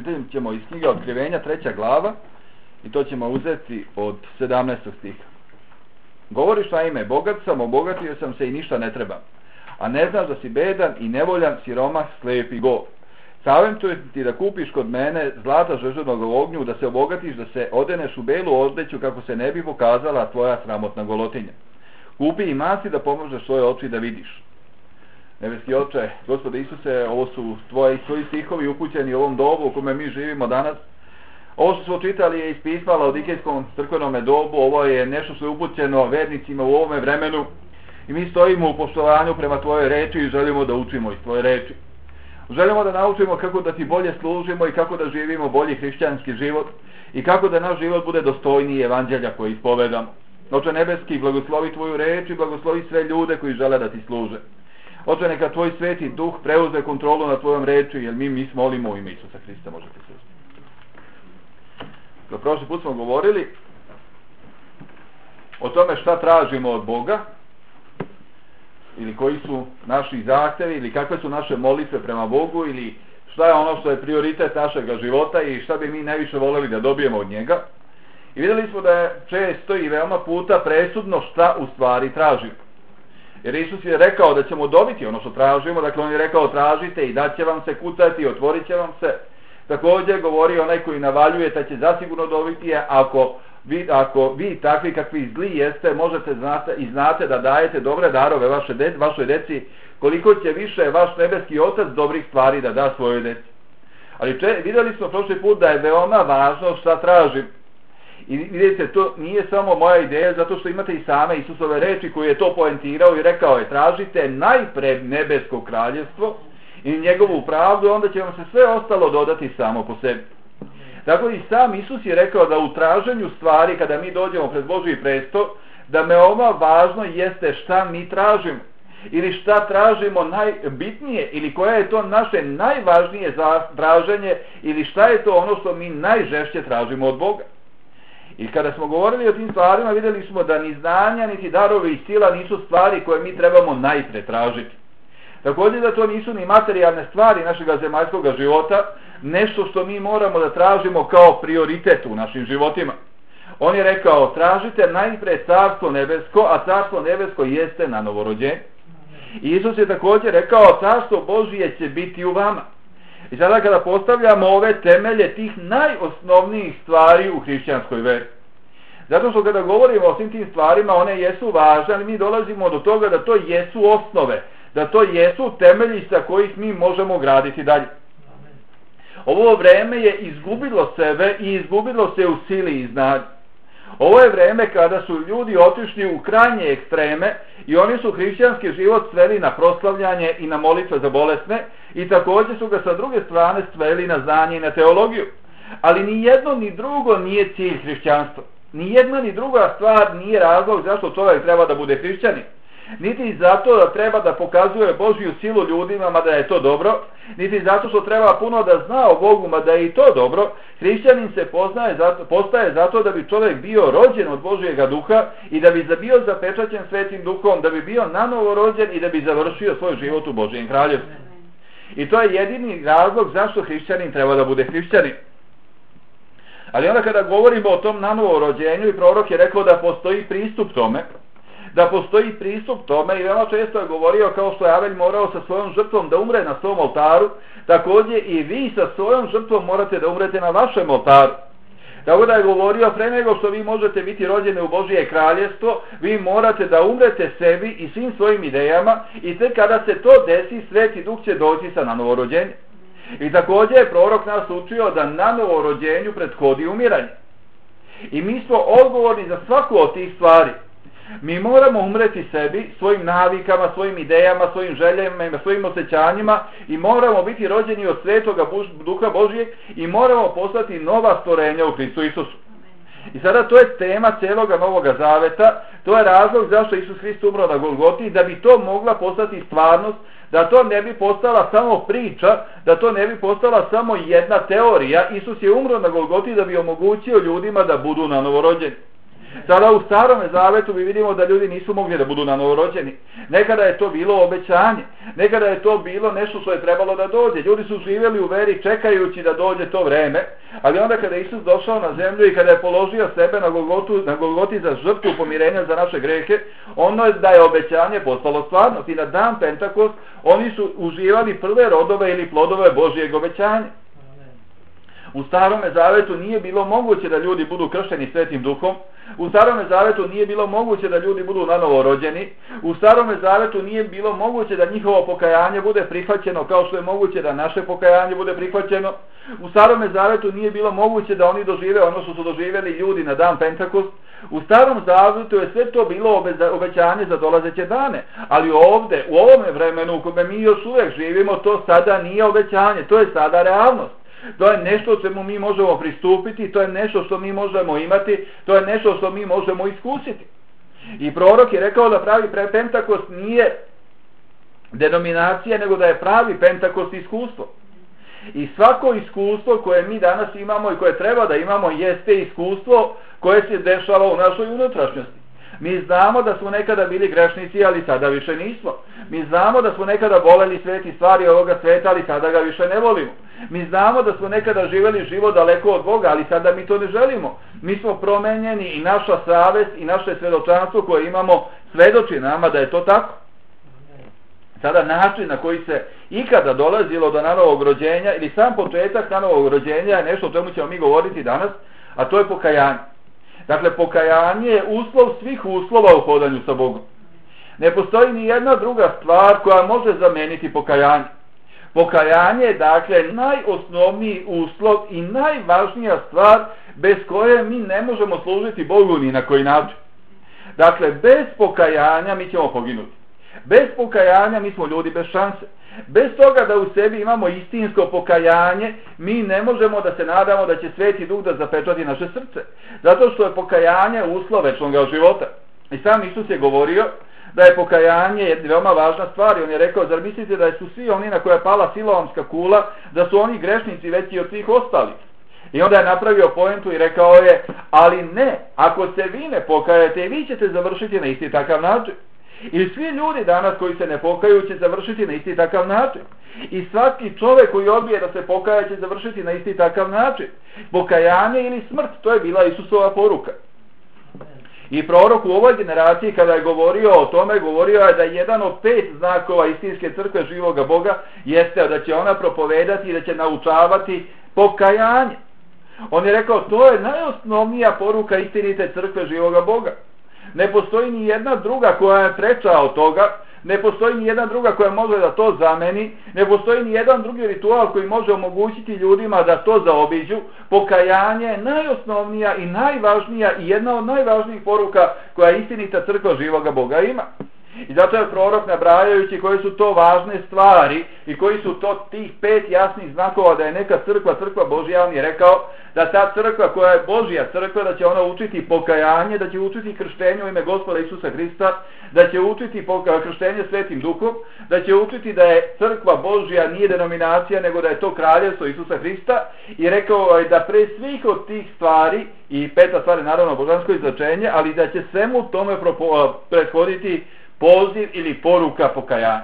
uzet ćemo iz knjige Otkrivenja 3. glava i to ćemo uzeti od 17. stiha. Govoriš na ime, bogat sam, obogatio sam se i ništa ne trebam. A ne znaš da si bedan i nevoljan, siromah, slijep i go. Savjetujem ti da kupiš kod mene zlata žeželnog u ognju, da se obogatiš, da se odeneš u belu odjeću kako se ne bi pokazala tvoja sramotna golotinja. Kupi i masi da pomožeš svoje oči da vidiš. Nebeski Oče, Gospode Isuse, ovo su tvoji stihovi upućeni u ovom dobu u kome mi živimo danas. Ovo što smo čitali je iz pisma Laodikejskom crkvenome dobu, ovo je nešto što je upućeno vernicima u ovome vremenu i mi stojimo u poštovanju prema tvojoj reči i želimo da učimo iz tvoje reči. Želimo da naučimo kako da ti bolje služimo i kako da živimo bolji hrišćanski život i kako da naš život bude dostojniji evanđelja koji ispovedamo. Oče Nebeski, blagoslovi tvoju reč i blagoslovi sve ljude koji žele da ti služe. Oče, neka tvoj sveti duh preuzme kontrolu nad tvojom reči, jer mi molimo u ime Isusa Hrista, možete se uzeti. Prošli put smo govorili o tome šta tražimo od Boga, ili koji su naši zahtevi, ili kakve su naše molitve prema Bogu, ili šta je ono što je prioritet našega života i šta bi mi najviše voljeli da dobijemo od njega. I vidjeli smo da je često i veoma puta presudno šta u stvari tražimo. Jer Isus je rekao da ćemo dobiti ono što tražimo, dakle on je rekao tražite i dat će vam se, kucati i otvorit će vam se. Također govori onaj koji navaljuje da će zasigurno dobiti, ako vi takvi kakvi zli jeste, možete znate da dajete dobre darove vašoj deci, koliko će više vaš nebeski Otac dobrih stvari da da svojoj deci. Ali vidjeli smo prošli put da je veoma važno šta tražim. I vidite, to nije samo moja ideja, zato što imate i same Isusove reči koji je to poentirao i rekao je tražite najpre nebesko kraljevstvo i njegovu pravdu, onda će vam se sve ostalo dodati samo po sebi. Tako i sam Isus je rekao da u traženju stvari, kada mi dođemo pred Božji presto, da veoma važno jeste šta mi tražimo. Ili šta tražimo najbitnije, ili koje je to naše najvažnije traženje, ili šta je to ono što mi najžešće tražimo od Boga. I kada smo govorili o tim stvarima, vidjeli smo da ni znanja, niti darovi i sila nisu stvari koje mi trebamo najpre tražiti. Također da to nisu ni materijalne stvari našega zemaljskog života, nešto što mi moramo da tražimo kao prioritet u našim životima. On je rekao, tražite najpre carstvo nebesko, a carstvo nebesko jeste na novorođenju. I Isus je također rekao, carstvo Božije će biti u vama. I sada kada postavljamo ove temelje tih najosnovnijih stvari u hrišćanskoj veri. Zato što kada govorimo o svim tim stvarima, one jesu važne, ali mi dolazimo do toga da to jesu osnove, da to jesu temelji sa kojih mi možemo graditi dalje. Ovo vreme je izgubilo sebe i izgubilo se u sili i znanju. Ovo je vreme kada su ljudi otišli u krajnje ekstreme i oni su hrišćanski život sveli na proslavljanje i na molitve za bolesne i također su ga sa druge strane sveli na znanje i na teologiju. Ali ni jedno ni drugo nije cilj hrišćanstva. Ni jedna ni druga stvar nije razlog zašto čovjek treba da bude hrišćanin. Niti zato da treba da pokazuje Božju silu ljudima, mada je to dobro, niti zato što treba puno da zna o Bogu, mada je i to dobro. Hrišćanin se postaje zato da bi čovjek bio rođen od Božjega duha i da bi bio zapečaćen Svetim duhom, da bi bio nanovo rođen i da bi završio svoj život u Božjem kraljevstvu. I to je jedini razlog zašto hrišćanin treba da bude hrišćanin. Ali onda kada govorimo o tom nanovo rođenju, i prorok je rekao da postoji pristup tome, i veoma često je govorio kao što je Avelj morao sa svojom žrtvom da umre na svom oltaru, također i vi sa svojom žrtvom morate da umrete na vašem oltaru. Tako da je govorio, pre nego što vi možete biti rođeni u Božje kraljevstvo, vi morate da umrete sebi i svim svojim idejama i tek kada se to desi, Sveti Duh će doći sa nanovo rođenje. I također je prorok nas učio da nanovo rođenju prethodi umiranje. I mi smo odgovorni za svaku od tih stvari. Mi moramo umreti sebi, svojim navikama, svojim idejama, svojim željama, svojim osjećanjima i moramo biti rođeni od Svetoga Duha Božijeg i moramo postati nova stvorenja u Hristu Isusu. I sada to je tema cijeloga Novoga Zaveta, to je razlog zašto Isus Hrist umro na Golgoti, da bi to mogla postati stvarnost, da to ne bi postala samo priča, da to ne bi postala samo jedna teorija. Isus je umro na Golgoti da bi omogućio ljudima da budu na novorođeni. Sada u Starome Zavetu mi vidimo da ljudi nisu mogli da budu novorođeni. Nekada je to bilo obećanje, nekada je to bilo nešto što je trebalo da dođe. Ljudi su živjeli u veri čekajući da dođe to vreme, ali onda kada je Isus došao na zemlju i kada je položio sebe na Golgoti za žrtvu pomirenja za naše grehe, ono da je obećanje postalo stvarnost. I na dan Pentakost oni su uživali prve rodove ili plodove Božijeg obećanja. U Starome Zavetu nije bilo moguće da ljudi budu kršteni Svetim Duhom. U Starome Zavetu nije bilo moguće da ljudi budu nanovo rođeni. U Starome Zavetu nije bilo moguće da njihovo pokajanje bude prihvaćeno kao što je moguće da naše pokajanje bude prihvaćeno. U Starome Zavetu nije bilo moguće da oni dožive ono što su doživjeli ljudi na dan Pentakost. U Starom Zavetu je sve to bilo obećanje za dolazeće dane. Ali ovdje, u ovome vremenu u kome mi još uvijek živimo, to sada nije obećanje, to je sada realnost. To je nešto o čemu mi možemo pristupiti, to je nešto što mi možemo imati, to je nešto što mi možemo iskusiti. I prorok je rekao da pravi Pentakost nije denominacija, nego da je pravi Pentakost iskustvo. I svako iskustvo koje mi danas imamo i koje treba da imamo jeste iskustvo koje se dešava u našoj unutrašnjosti. Mi znamo da smo nekada bili grešnici, ali sada više nismo. Mi znamo da smo nekada voleli sveti stvari ovoga sveta, ali sada ga više ne volimo. Mi znamo da smo nekada živjeli život daleko od Boga, ali sada mi to ne želimo. Mi smo promenjeni i naša savest i naše svedočanstvo koje imamo svedoči nama da je to tako. Sada način na koji se ikada dolazilo do nanovog rođenja ili sam početak nanovog rođenja je nešto o čemu ćemo mi govoriti danas, a to je pokajanje. Dakle, pokajanje je uslov svih uslova u hodanju sa Bogom. Ne postoji ni jedna druga stvar koja može zameniti pokajanje. Pokajanje je, dakle, najosnovniji uslov i najvažnija stvar bez koje mi ne možemo služiti Bogu ni na koji način. Dakle, bez pokajanja mi ćemo poginuti. Bez pokajanja mi smo ljudi bez šanse. Bez toga da u sebi imamo istinsko pokajanje, mi ne možemo da se nadamo da će Sveti Duh da zapečati naše srce. Zato što je pokajanje uslov večnog života. I sam Isus je govorio da je pokajanje veoma važna stvar i on je rekao, zar mislite da su svi oni na koje je pala siloamska kula, da su oni grešnici veći od svih ostalih? I onda je napravio poentu i rekao je, ali ne, ako se vi ne pokajete, vi ćete završiti na isti takav način. I svi ljudi danas koji se ne pokaju će završiti na isti takav način. I svaki čovjek koji odbije da se pokaja će završiti na isti takav način. Pokajanje ili smrt, to je bila Isusova poruka. I prorok u ovoj generaciji kada je govorio o tome, govorio je da jedan od 5 znakova istinske crkve živoga Boga jeste da će ona propovedati i da će naučavati pokajanje. On je rekao, to je najosnovnija poruka istinite crkve živoga Boga. Ne postoji ni jedna druga koja je preča od toga, ne postoji ni jedna druga koja može da to zameni, ne postoji ni jedan drugi ritual koji može omogućiti ljudima da to zaobiđu. Pokajanje je najosnovnija i najvažnija i jedna od najvažnijih poruka koja istinita crkva živoga Boga ima. I zato je prorok nabrajajući koje su to važne stvari i koji su to tih 5 jasnih znakova da je neka crkva, crkva Božja, on je rekao da ta crkva koja je Božja crkva, da će ona učiti pokajanje, da će učiti krštenje u ime Gospoda Isusa Hrista, da će učiti krštenje Svetim Duhom, da će učiti da je crkva Božja nije denominacija, nego da je to kraljevstvo Isusa Hrista, i rekao je da pre svih od tih stvari, i 5. stvar je naravno božansko izračenje, ali da će svemu tome prethoditi poziv ili poruka pokajanja.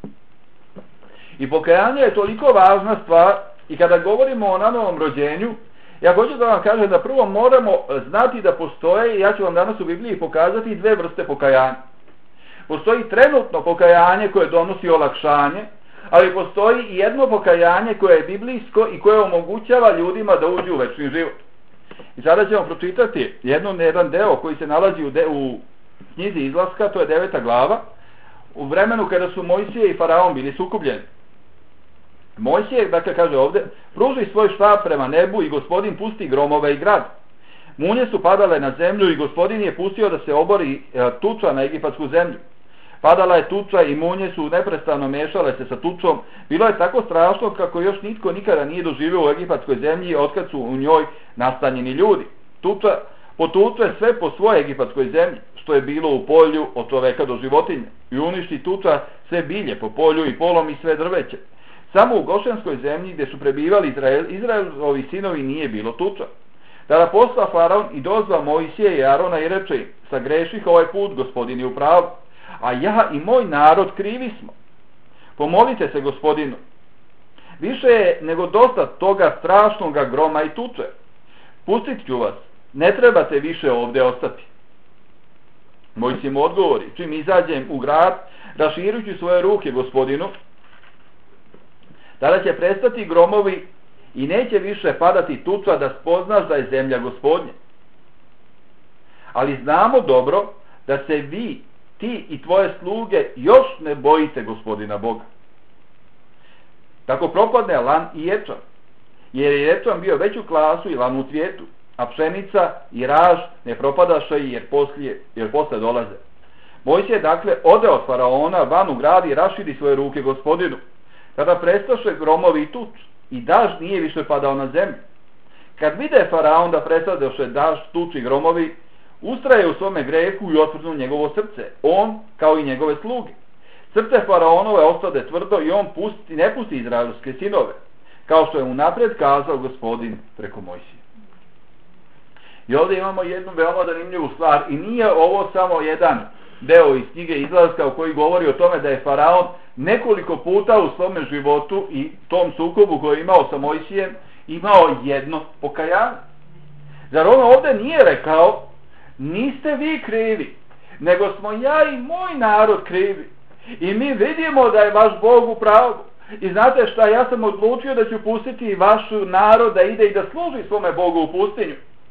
I pokajanje je toliko važna stvar i kada govorimo o nanovom rođenju, ja hoću da vam kažem da prvo moramo znati da postoje, i ja ću vam danas u Bibliji pokazati 2 vrste pokajanja. Postoji trenutno pokajanje koje donosi olakšanje, ali postoji i jedno pokajanje koje je biblijsko i koje omogućava ljudima da uđu u večni život. I sada ćemo pročitati jedan deo koji se nalazi u knjizi Izlaska, to je 9. glava, u vremenu kada su Mojsije i Faraon bili sukobljeni. Mojsije, dakle kaže ovdje, pruži svoj štap prema nebu i Gospodin pusti gromove i grad. Munje su padale na zemlju i Gospodin je pustio da se obori tuča na egipatsku zemlju. Padala je tuča i munje su neprestano mešale se sa tučom. Bilo je tako strašno kako još nitko nikada nije doživio u egipatskoj zemlji otkad su u njoj nastanjeni ljudi. Tuča potuče sve po svojoj egipatskoj zemlji, što je bilo u polju od čoveka do životinje, i uništi tuča sve bilje po polju i polom i sve drveće. Samo u Gošenskoj zemlji gdje su prebivali Izraelovi sinovi nije bilo tuča. Tada posla faraon i dozva Mojsije i Arona i reče im, sagreših ovaj put, gospodin je u pravu, a ja i moj narod krivi smo. Pomolite se gospodinu. Više je nego dosta toga strašnoga groma i tuče. Pustit ću vas, ne trebate više ovdje ostati. Mojsije mu odgovori, čim izađem u grad, raširujući svoje ruke gospodinu, tada će prestati gromovi i neće više padati tuča da spoznaš da je zemlja gospodnja. Ali znamo dobro da se vi, ti i tvoje sluge još ne bojite gospodina Boga. Tako propadne lan i ječam, jer je ječam bio veću klasu i lan u cvijetu, a pšenica i raž ne propadaše jer posle dolaze. Mojsije dakle ode od faraona van u grad i raširi svoje ruke gospodinu. Kada prestaše gromovi i tuč, i daž nije više padao na zemlju. Kad vide faraon da prestadoše daž, tuč i gromovi, ustraje u svome grehu i otvrznu njegovo srce, on kao i njegove sluge. Srce faraonove ostade tvrdo i on ne pusti izraelske sinove, kao što je unaprijed kazao gospodin preko Mojsije. I ovdje imamo jednu veoma zanimljivu stvar i nije ovo samo jedan deo iz knjige Izlaska u koji govori o tome da je faraon nekoliko puta u svome životu i tom sukobu koji je imao sa Mojsijem imao jedno pokajanje. Zar on ovdje nije rekao, niste vi krivi, nego smo ja i moj narod krivi. I mi vidimo da je vaš Bog u pravu. I znate šta, ja sam odlučio da ću pustiti vaš narod da ide i da služi svome Bogu u pustinju.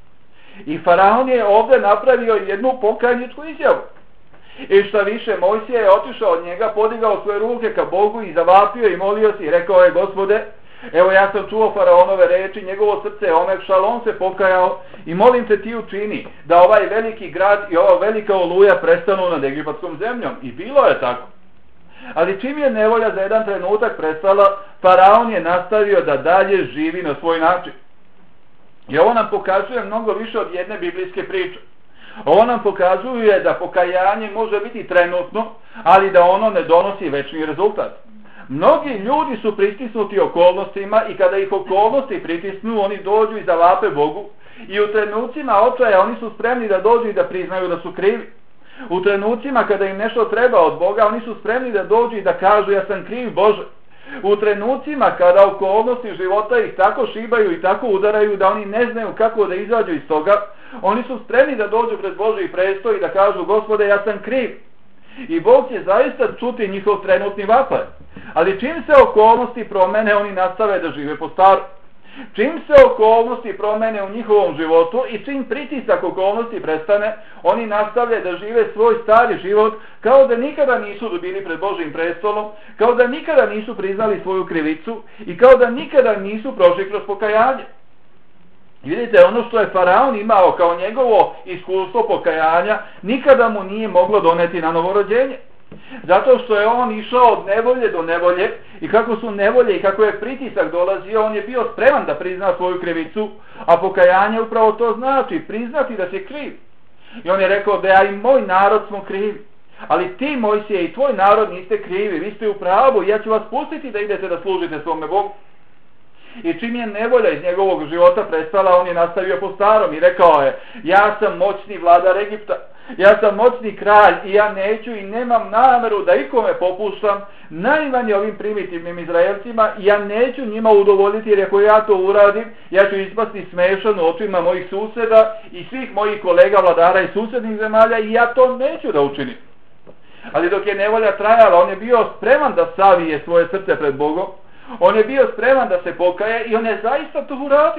I faraon je ovdje napravio jednu pokajničku izjavu. I šta više, Mojsije je otišao od njega, podigao svoje ruke ka Bogu i zavapio i molio se i rekao je, Gospode, evo ja sam čuo faraonove reči, njegovo srce je omekšalo, on se pokajao i molim te ti učini da ovaj veliki grad i ova velika oluja prestanu nad egipatskom zemljom. I bilo je tako. Ali čim je nevolja za jedan trenutak prestala, faraon je nastavio da dalje živi na svoj način. I ovo nam pokazuje mnogo više od jedne biblijske priče. Ovo nam pokazuje da pokajanje može biti trenutno, ali da ono ne donosi večni rezultat. Mnogi ljudi su pritisnuti okolnostima i kada ih okolnosti pritisnu, oni dođu i zavape Bogu. I u trenucima očaja oni su spremni da dođu i da priznaju da su krivi. U trenucima kada im nešto treba od Boga, oni su spremni da dođu i da kažu ja sam kriv Bože. U trenucima kada okolnosti života ih tako šibaju i tako udaraju da oni ne znaju kako da izađu iz toga, oni su spremni da dođu pred Božji prestol i da kažu Gospode ja sam kriv. I Bog će zaista čuti njihov trenutni vapaj. Ali čim se okolnosti promene, oni nastave da žive po staru. Čim se okolnosti promene u njihovom životu i čim pritisak okolnosti prestane, oni nastavljaju da žive svoj stari život kao da nikada nisu bili pred Božjim prestolom, kao da nikada nisu priznali svoju krivicu i kao da nikada nisu prošli kroz pokajanje. Vidite, ono što je faraon imao kao njegovo iskustvo pokajanja, nikada mu nije moglo doneti na novorođenje. Zato što je on išao od nevolje do nevolje i kako su nevolje i kako je pritisak dolazio, on je bio spreman da prizna svoju krivicu, a pokajanje upravo to znači, priznati da si kriv. I on je rekao da ja i moj narod smo krivi. Ali ti, Mojsije, i tvoj narod niste krivi, vi ste u pravu i ja ću vas pustiti da idete da služite svome Bogu. I čim je nevolja iz njegovog života prestala, on je nastavio po starom i rekao je, ja sam moćni vladar Egipta, ja sam moćni kralj i ja neću i nemam nameru da ikome popuštam, najmanje ovim primitivnim Izraelcima, i ja neću njima udovoljiti jer ako ja to uradim, ja ću ispasti smešan u očima mojih susjeda i svih mojih kolega vladara iz susjednih zemalja i ja to neću da učinim. Ali dok je nevolja trajala, on je bio spreman da savije svoje srce pred Bogom, on je bio spreman da se pokaje i on je zaista to uradio.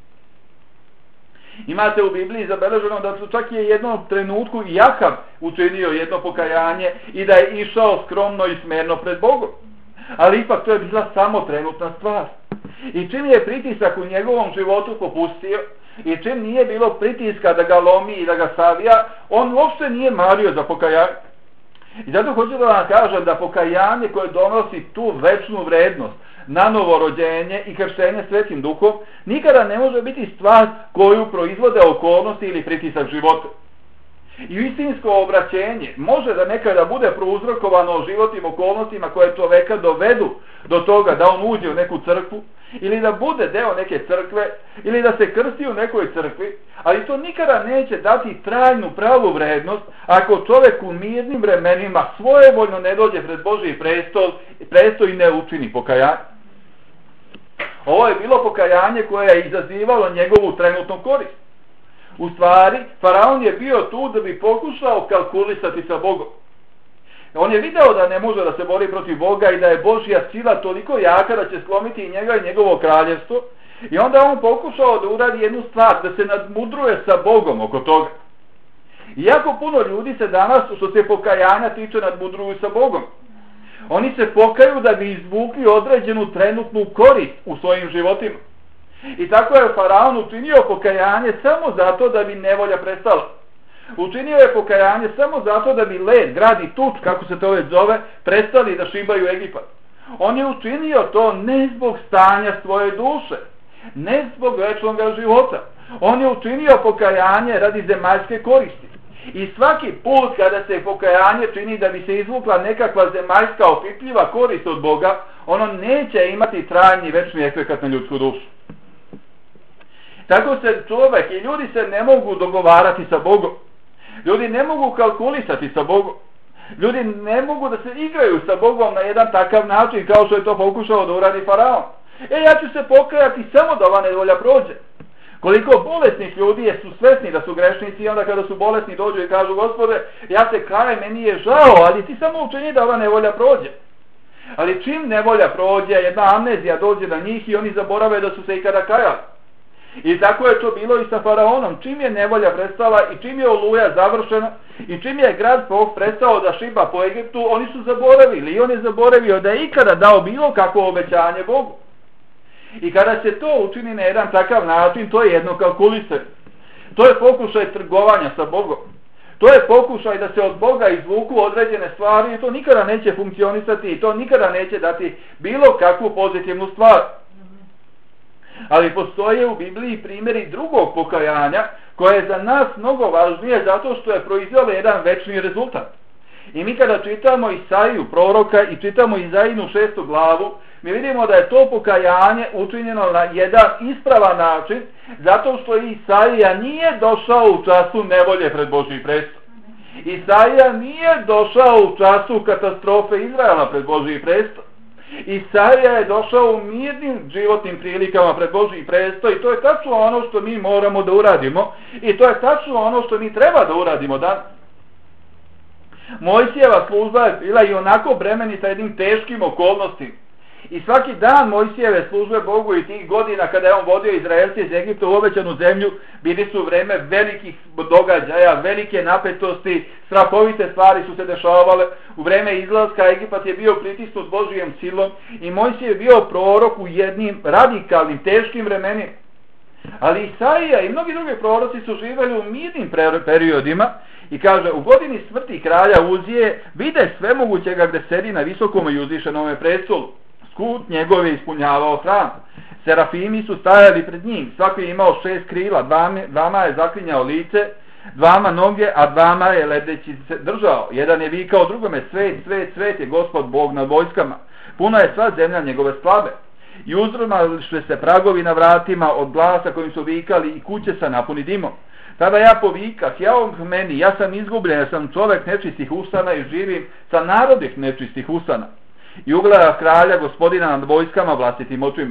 Imate u Bibliji zabeleženo da su čak je jednom trenutku i Ahab učinio jedno pokajanje i da je išao skromno i smerno pred Bogom. Ali ipak to je bila samo trenutna stvar. I čim je pritisak u njegovom životu popustio i čim nije bilo pritiska da ga lomi i da ga savija, on uopšte nije mario za pokajanje. I zato hoću da vam kažem da pokajanje koje donosi tu večnu vrednost, na novorođenje i krštenje Svetim Duhom, nikada ne može biti stvar koju proizvode okolnosti ili pritisak života. I istinsko obraćenje može da nekada bude prouzrokovano životnim okolnostima koje čoveka dovedu do toga da on uđe u neku crkvu, ili da bude deo neke crkve, ili da se krsti u nekoj crkvi, ali to nikada neće dati trajnu pravu vrednost ako čovek u mirnim vremenima svojevoljno ne dođe pred Božji prestol i ne učini pokajanje. Ovo je bilo pokajanje koje je izazivalo njegovu trenutnu korist. U stvari, faraon je bio tu da bi pokušao kalkulisati sa Bogom. On je video da ne može da se bori protiv Boga i da je Božja sila toliko jaka da će slomiti i njega i njegovo kraljevstvo. I onda on pokušao da uradi jednu stvar, da se nadmudruje sa Bogom oko toga. Iako puno ljudi se danas, što se pokajanja tiče, nadmudruju sa Bogom. Oni se pokaju da bi izvukli određenu trenutnu korist u svojim životima. I tako je faraon učinio pokajanje samo zato da bi nevolja prestala. Učinio je pokajanje samo zato da bi led, grad i tuč, kako se to već zove, prestali da šibaju Egipat. On je učinio to ne zbog stanja svoje duše, ne zbog večnog života. On je učinio pokajanje radi zemaljske koristi. I svaki put kada se pokajanje čini da bi se izvukla nekakva zemaljska opipljiva korist od Boga, ono neće imati trajni večni efekat na ljudsku dušu. Tako se čovek i ljudi se ne mogu dogovarati sa Bogom. Ljudi ne mogu kalkulisati sa Bogom. Ljudi ne mogu da se igraju sa Bogom na jedan takav način kao što je to pokušao da uradi faraon. Ja ću se pokajati samo da ova nevolja prođe. Koliko bolesnih ljudi su svesni da su grešnici i onda kada su bolesni dođu i kažu: Gospode, ja se kajem, meni je žao, ali ti samo učini da ova nevolja prođe. Ali čim nevolja prođe, jedna amnezija dođe na njih i oni zaborave da su se ikada kajali. I tako je to bilo i sa faraonom. Čim je nevolja prestala i čim je oluja završena i čim je grad prestao da šiba po Egiptu, oni su zaboravili i on je zaboravio da je ikada dao bilo kakvo obećanje Bogu. I kada se to učini na jedan takav način, to je jedno kalkulisanje. To je pokušaj trgovanja sa Bogom. To je pokušaj da se od Boga izvuku određene stvari i to nikada neće funkcionisati i to nikada neće dati bilo kakvu pozitivnu stvar. Ali postoje u Bibliji primjeri drugog pokajanja koje je za nas mnogo važnije zato što je proizvelo jedan večni rezultat. I mi kada čitamo Isaiju proroka i čitamo Isaijinu 6. glavu, mi vidimo da je to pokajanje učinjeno na jedan ispravan način zato što Isaija nije došao u času nevolje pred Božji prestol. Isaija nije došao u času katastrofe Izraela pred Božji prestol. Isaija je došao u mirnim životnim prilikama pred Božji prestol i to je tačno ono što mi moramo da uradimo i to je tačno ono što mi treba da uradimo danas. Mojsijeva služba je bila i onako bremenita jednim teškim okolnostima. I svaki dan Mojsijeve službe Bogu i tih godina kada je on vodio Izraelce iz Egipta u obećanu zemlju, bili su vreme velikih događaja, velike napetosti, strahovite stvari su se dešavale. U vreme izlaska Egipat je bio pritisnut Božijom silom i Mojsije je bio prorok u jednim radikalnim, teškim vremenima. Ali Isaija i mnogi drugi proroci su živjeli u mirnim periodima i kaže: u godini smrti kralja Uzije vide svemogućega gde sedi na visokom i uzvišenome prestolu. Skut njegov je ispunjavao hram. Serafimi su stajali pred njim, svaki je imao 6 krila, dvama je zaklinjao lice, dvama noge, a dvama je ledeći se držao. Jedan je vikao drugome: svet, svet, svet je Gospod Bog nad vojskama. Puna je sva zemlja njegove slave. I uzdrmališe se pragovi na vratima od glasa kojim su vikali i kuće sa napuni dimom. Tada ja povikah: jao meni, ja sam izgubljen, ja sam čovek nečistih usana i živim sa narodih nečistih usana. I ugleda kralja Gospodina nad vojskama vlastitim očima.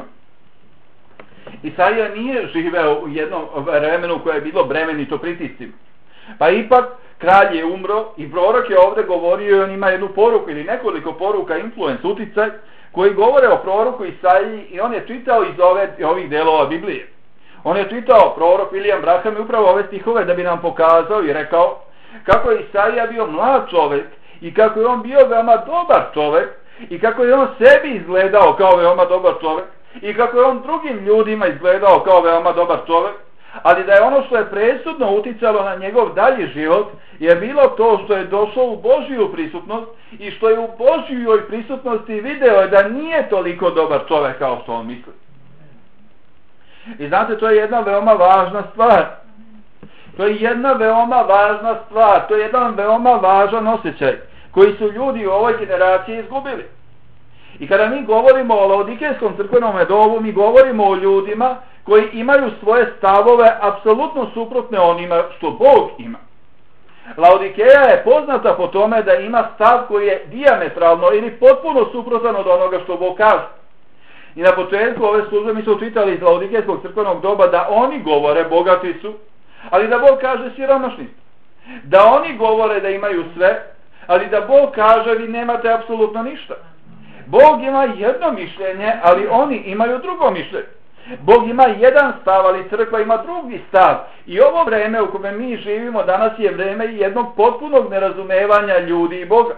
Isaija nije živeo u jednom vremenu koje je bilo bremenito pritiscima. Pa ipak kralj je umro i prorok je ovdje govorio i on ima jednu poruku ili nekoliko poruka, influence, uticaj, koji govore o proroku Isaiji i on je čitao iz ovih delova Biblije. On je čitao prorok William Branham i upravo ove stihove da bi nam pokazao i rekao kako je Isaija bio mlad čovjek i kako je on bio veoma dobar čovjek i kako je on sebi izgledao kao veoma dobar čovjek i kako je on drugim ljudima izgledao kao veoma dobar čovjek, ali da je ono što je presudno uticalo na njegov dalji život je bilo to što je došao u Božju prisutnost i što je u Božjoj prisutnosti video da nije toliko dobar čovjek kao što on misli. I znate, to je jedna veoma važna stvar. To je jedna veoma važna stvar, to je jedan veoma važan osjećaj koji su ljudi u ovoj generaciji izgubili. I kada mi govorimo o Laodikejskom crkvenom domu, mi govorimo o ljudima koji imaju svoje stavove apsolutno suprotne onima što Bog ima. Laodikeja je poznata po tome da ima stav koji je dijametralno ili potpuno suprotan od onoga što Bog kaže. I na početku ove službe mi smo čitali iz Laodikejskog crkvenog doba da oni govore bogati su, ali da Bog kaže siromašni. Da oni govore da imaju sve, ali da Bog kaže vi nemate apsolutno ništa. Bog ima jedno mišljenje, ali oni imaju drugo mišljenje. Bog ima jedan stav, ali crkva ima drugi stav. I ovo vreme u kome mi živimo danas je vreme jednog potpunog nerazumevanja ljudi i Boga.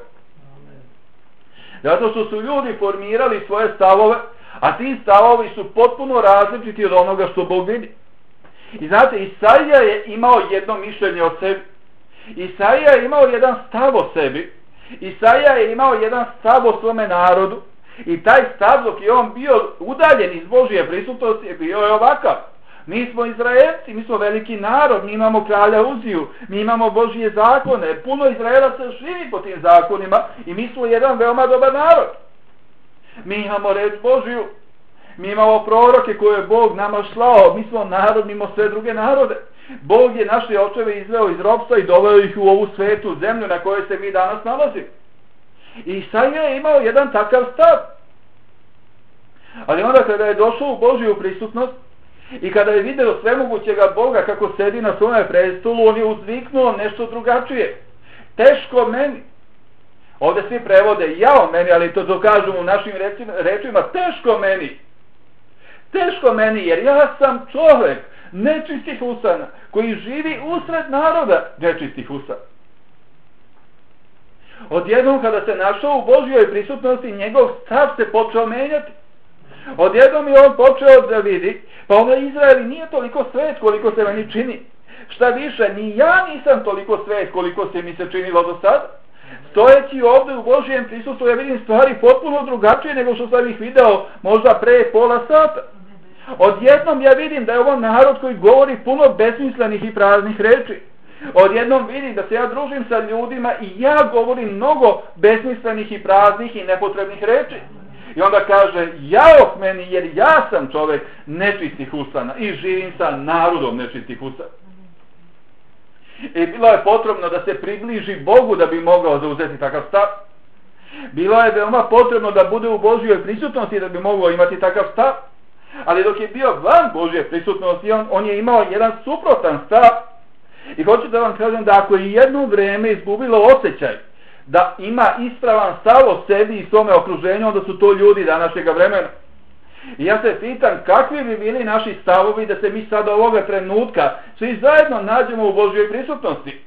Zato što su ljudi formirali svoje stavove, a ti stavovi su potpuno različiti od onoga što Bog vidi. I znate, Isaija je imao jedno mišljenje o sebi. Isaija je imao jedan stav o sebi. Isaija je imao jedan stav o svome narodu. I taj stav dok je on bio udaljen iz Božije prisutnosti bio je ovakav. Mi smo Izraelci, mi smo veliki narod, mi imamo kralja Uziju, mi imamo Božije zakone, puno Izraelaca živi po tim zakonima i mi smo jedan veoma dobar narod. Mi imamo reč Božiju, mi imamo proroke koje je Bog nama slao, mi smo narod mimo sve druge narode. Bog je naše očeve izveo iz ropstva i doveo ih u ovu svetu zemlju na kojoj se mi danas nalazimo. I Isaija je imao jedan takav stav. Ali onda kada je došao u Božju prisutnost i kada je video svemogućega Boga kako sedi na svome prestolu, on je uzviknuo nešto drugačije. Teško meni. Ovdje svi prevode jao meni, ali to kažemo u našim rečima, teško meni. Teško meni, jer ja sam čovjek nečistih usana, koji živi usred naroda nečistih usana. Odjednom kada se našao u Božjoj prisutnosti, njegov stav se počeo menjati. Odjednom je on počeo da vidi, pa ovaj Izrael nije toliko svet koliko se meni čini. Šta više, ni ja nisam toliko svet koliko se mi se činilo do sada. Stojeći ovdje u Božjem prisustvu ja vidim stvari potpuno drugačije nego što sam ih video možda pre pola sata. Odjednom ja vidim da je ovo narod koji govori puno besmislenih i praznih reči. Odjednom vidim da se ja družim sa ljudima i ja govorim mnogo besmislenih i praznih i nepotrebnih reči. I onda kaže, jao meni jer ja sam čovjek nečistih usana i živim sa narodom nečistih usana. I bilo je potrebno da se približi Bogu da bi mogao zauzeti takav stav. Bilo je veoma potrebno da bude u Božjoj prisutnosti da bi mogao imati takav stav. Ali dok je bio van Božje prisutnosti, on je imao jedan suprotan stav. I hoću da vam kažem da ako je jedno vreme izgubilo osjećaj da ima ispravan stav o sebi i svome okruženju, onda su to ljudi današnjega vremena. I ja se pitam kakvi bi bili naši stavovi da se mi sad ovoga trenutka svi zajedno nađemo u Božjoj prisutnosti.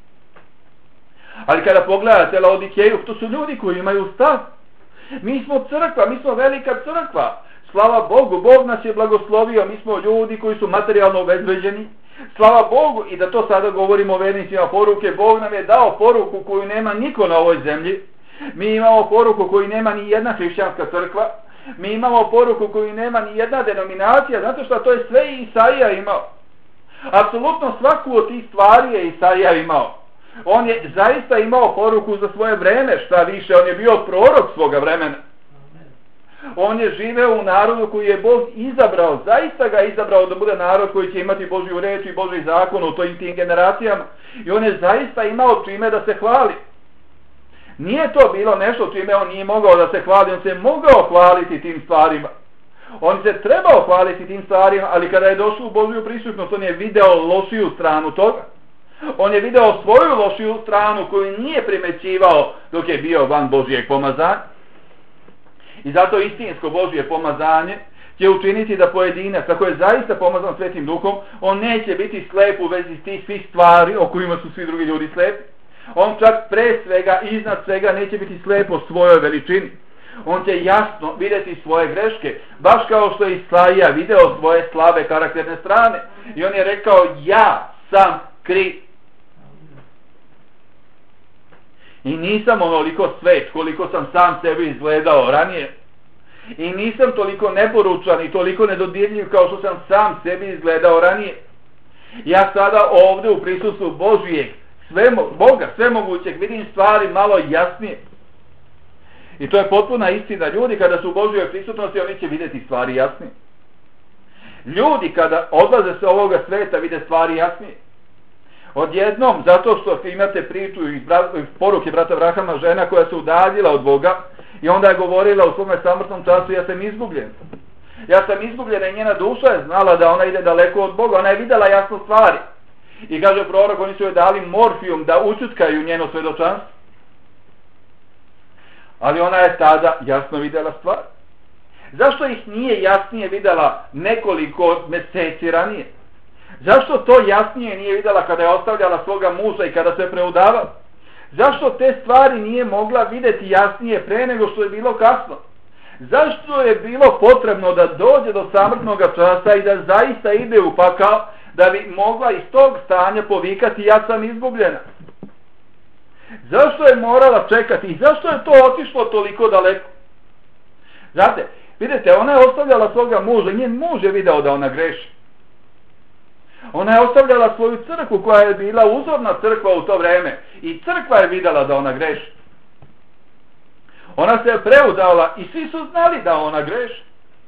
Ali kada pogledate Laodikeju, to su ljudi koji imaju stav. Mi smo crkva, mi smo velika crkva. Slava Bogu, Bog nas je blagoslovio, mi smo ljudi koji su materijalno obezbeđeni. Slava Bogu, i da to sada govorimo o vernicima poruke, Bog nam je dao poruku koju nema niko na ovoj zemlji. Mi imamo poruku koju nema ni jedna hrišćanska crkva. Mi imamo poruku koju nema ni jedna denominacija. Znate što, to je sve i Isaija imao. Apsolutno svaku od tih stvari je Isaija imao. On je zaista imao poruku za svoje vreme, šta više, on je bio prorok svoga vremena. On je živeo u narodu koji je Bog izabrao, zaista ga izabrao da bude narod koji će imati Božju reč i Božji zakon u tim generacijama. I on je zaista imao čime da se hvali. Nije to bilo nešto čime on nije mogao da se hvali, on se mogao hvaliti tim stvarima. On se trebao hvaliti tim stvarima, ali kada je došao u Božju prisutnost, on je video lošiju stranu toga. On je video svoju lošiju stranu koju nije primećivao dok je bio van Božjeg pomazanja. I zato istinsko Božje pomazanje će učiniti da pojedinac, ako je zaista pomazan Svetim Duhom, on neće biti slep u vezi tih svih stvari o kojima su svi drugi ljudi slepi. On čak pre svega, iznad svega, neće biti slep o svojoj veličini. On će jasno vidjeti svoje greške, baš kao što je Isaija video svoje slabe karakterne strane. I on je rekao, ja sam kriv. I nisam onoliko svet koliko sam sam sebi izgledao ranije. I nisam toliko neporučan i toliko nedodirljiv kao što sam sam sebi izgledao ranije. Ja sada ovdje u prisustvu Božijeg, Boga, svemogućeg, vidim stvari malo jasnije. I to je potpuna istina. Ljudi kada su u Božjoj prisutnosti, oni će vidjeti stvari jasnije. Ljudi kada odlaze sa ovoga sveta, vide stvari jasnije. Odjednom, zato što imate priču iz poruke brata Abrahama, žena koja se udaljila od Boga i onda je govorila u svome samrtnom času, ja sam izgubljen. Ja sam izgubljena i njena duša je znala da ona ide daleko od Boga, ona je vidjela jasno stvari. I kaže prorok, oni su joj dali morfijum da učutkaju njeno svedočanstvo. Ali ona je tada jasno vidjela stvari. Zašto ih nije jasnije vidjela nekoliko mjeseci ranije? Zašto to jasnije nije vidjela kada je ostavljala svoga muža i kada se preudavala? Zašto te stvari nije mogla vidjeti jasnije pre nego što je bilo kasno? Zašto je bilo potrebno da dođe do samrtnog časa i da zaista ide u pakao, da bi mogla iz tog stanja povikati ja sam izgubljena? Zašto je morala čekati i zašto je to otišlo toliko daleko? Znate, vidite, ona je ostavljala svoga muža i njen muž je video da ona greši. Ona je ostavljala svoju crkvu koja je bila uzorna crkva u to vreme i crkva je vidjela da ona greši. Ona se je preudala i svi su znali da ona greši.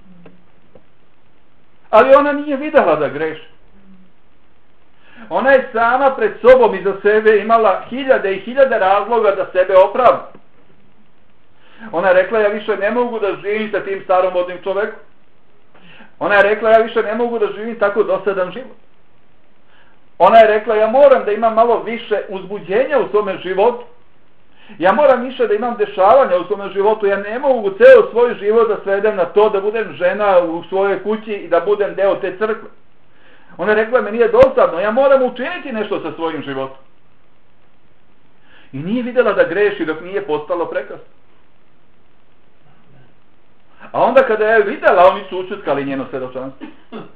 Ali ona nije vidjela da greši. Ona je sama pred sobom iza sebe imala hiljade i hiljade razloga da sebe opravda. Ona je rekla, ja više ne mogu da živim sa tim staromodnim čovekom. Ona je rekla, ja više ne mogu da živim tako dosadan život. Ona je rekla, ja moram da imam malo više uzbuđenja u svome životu. Ja moram više da imam dešavanja u svome životu. Ja ne mogu ceo svoj život da svedem na to da budem žena u svojoj kući i da budem deo te crkve. Ona je rekla, meni je dosadno, ja moram učiniti nešto sa svojim životom. I nije vidjela da greši dok nije postalo prekasno. A onda kada je vidjela, oni su učutkali njeno svedočanstvo.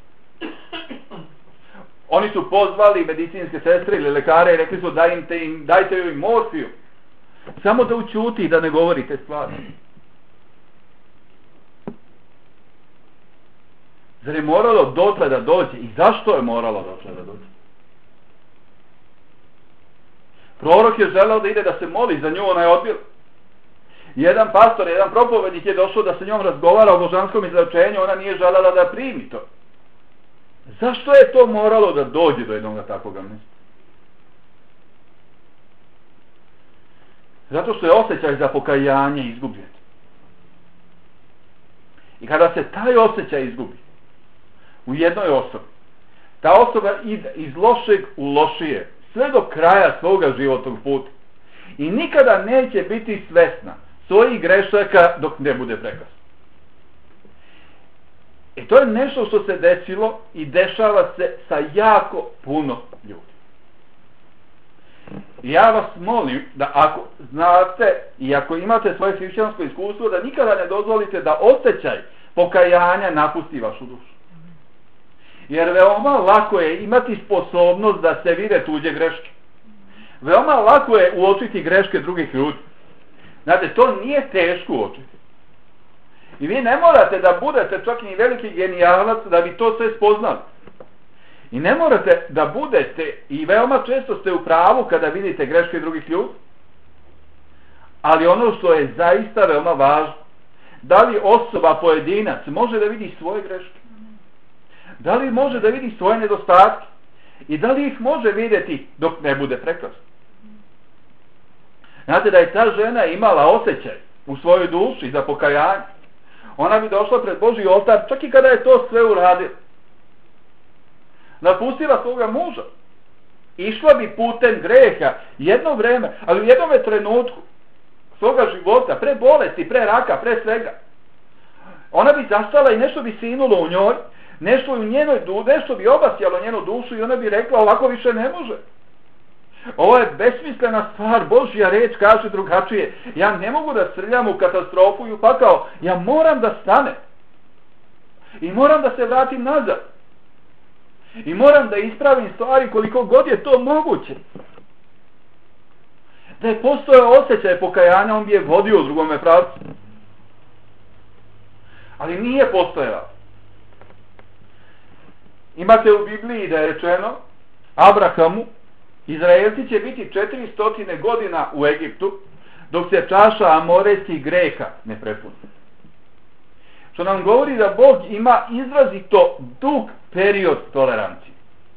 Oni su pozvali medicinske sestre ili lekare i rekli su dajte joj morfiju. Samo da učuti i da ne govori te stvari. Zar je moralo dotle da dođe? I zašto je moralo dotle da dođe? Prorok je želeo da ide da se moli za nju, ona je odbila. Jedan pastor, jedan propovednik je došao da se njom razgovara o božanskom izrečenju, ona nije želela da primi to. Zašto je to moralo da dođe do jednog takvog mjesta? Zato što je osjećaj za pokajanje izgubljen. I kada se taj osjećaj izgubi u jednoj osobi, ta osoba ide iz lošeg u lošije, sve do kraja svoga životnog puta. I nikada neće biti svesna svojih grešaka dok ne bude prekasno. I to je nešto što se desilo i dešava se sa jako puno ljudi. Ja vas molim da ako znate i ako imate svoje hrišćansko iskustvo, da nikada ne dozvolite da osjećaj pokajanja napusti vašu dušu. Jer veoma lako je imati sposobnost da se vide tuđe greške. Veoma lako je uočiti greške drugih ljudi. Znate, to nije teško uočiti. I vi ne morate da budete čak ni veliki genijalac da bi to sve spoznali. I ne morate da budete, i veoma često ste u pravu kada vidite greške drugih ljudi, ali ono što je zaista veoma važno, da li osoba, pojedinac, može da vidi svoje greške? Da li može da vidi svoje nedostatke? I da li ih može vidjeti dok ne bude prekasno? Znate da je ta žena imala osjećaj u svojoj duši za pokajanje. Ona bi došla pred Božji oltar, čak i kada je to sve uradila. Napustila svoga muža. Išla bi putem greha jedno vreme, ali u jednom trenutku svoga života, pre bolesti, pre raka, pre svega. Ona bi zastala i nešto bi sinulo u njoj, nešto bi obasjalo njenu dušu i ona bi rekla ovako više ne može. Ovo je besmislena stvar, Božja reč kaže drugačije. Ja ne mogu da srljam u katastrofu i u pakao, ja moram da stane. I moram da se vratim nazad. I moram da ispravim stvari koliko god je to moguće. Da je postojao osjećaj pokajanja, on bi je vodio u drugome pravcu. Ali nije postojao. Imate u Bibliji da je rečeno Abrahamu, Izraelci će biti 400 godina u Egiptu, dok se čaša amorejskih greha ne prepuni. Što nam govori da Bog ima izrazito dug period tolerancije.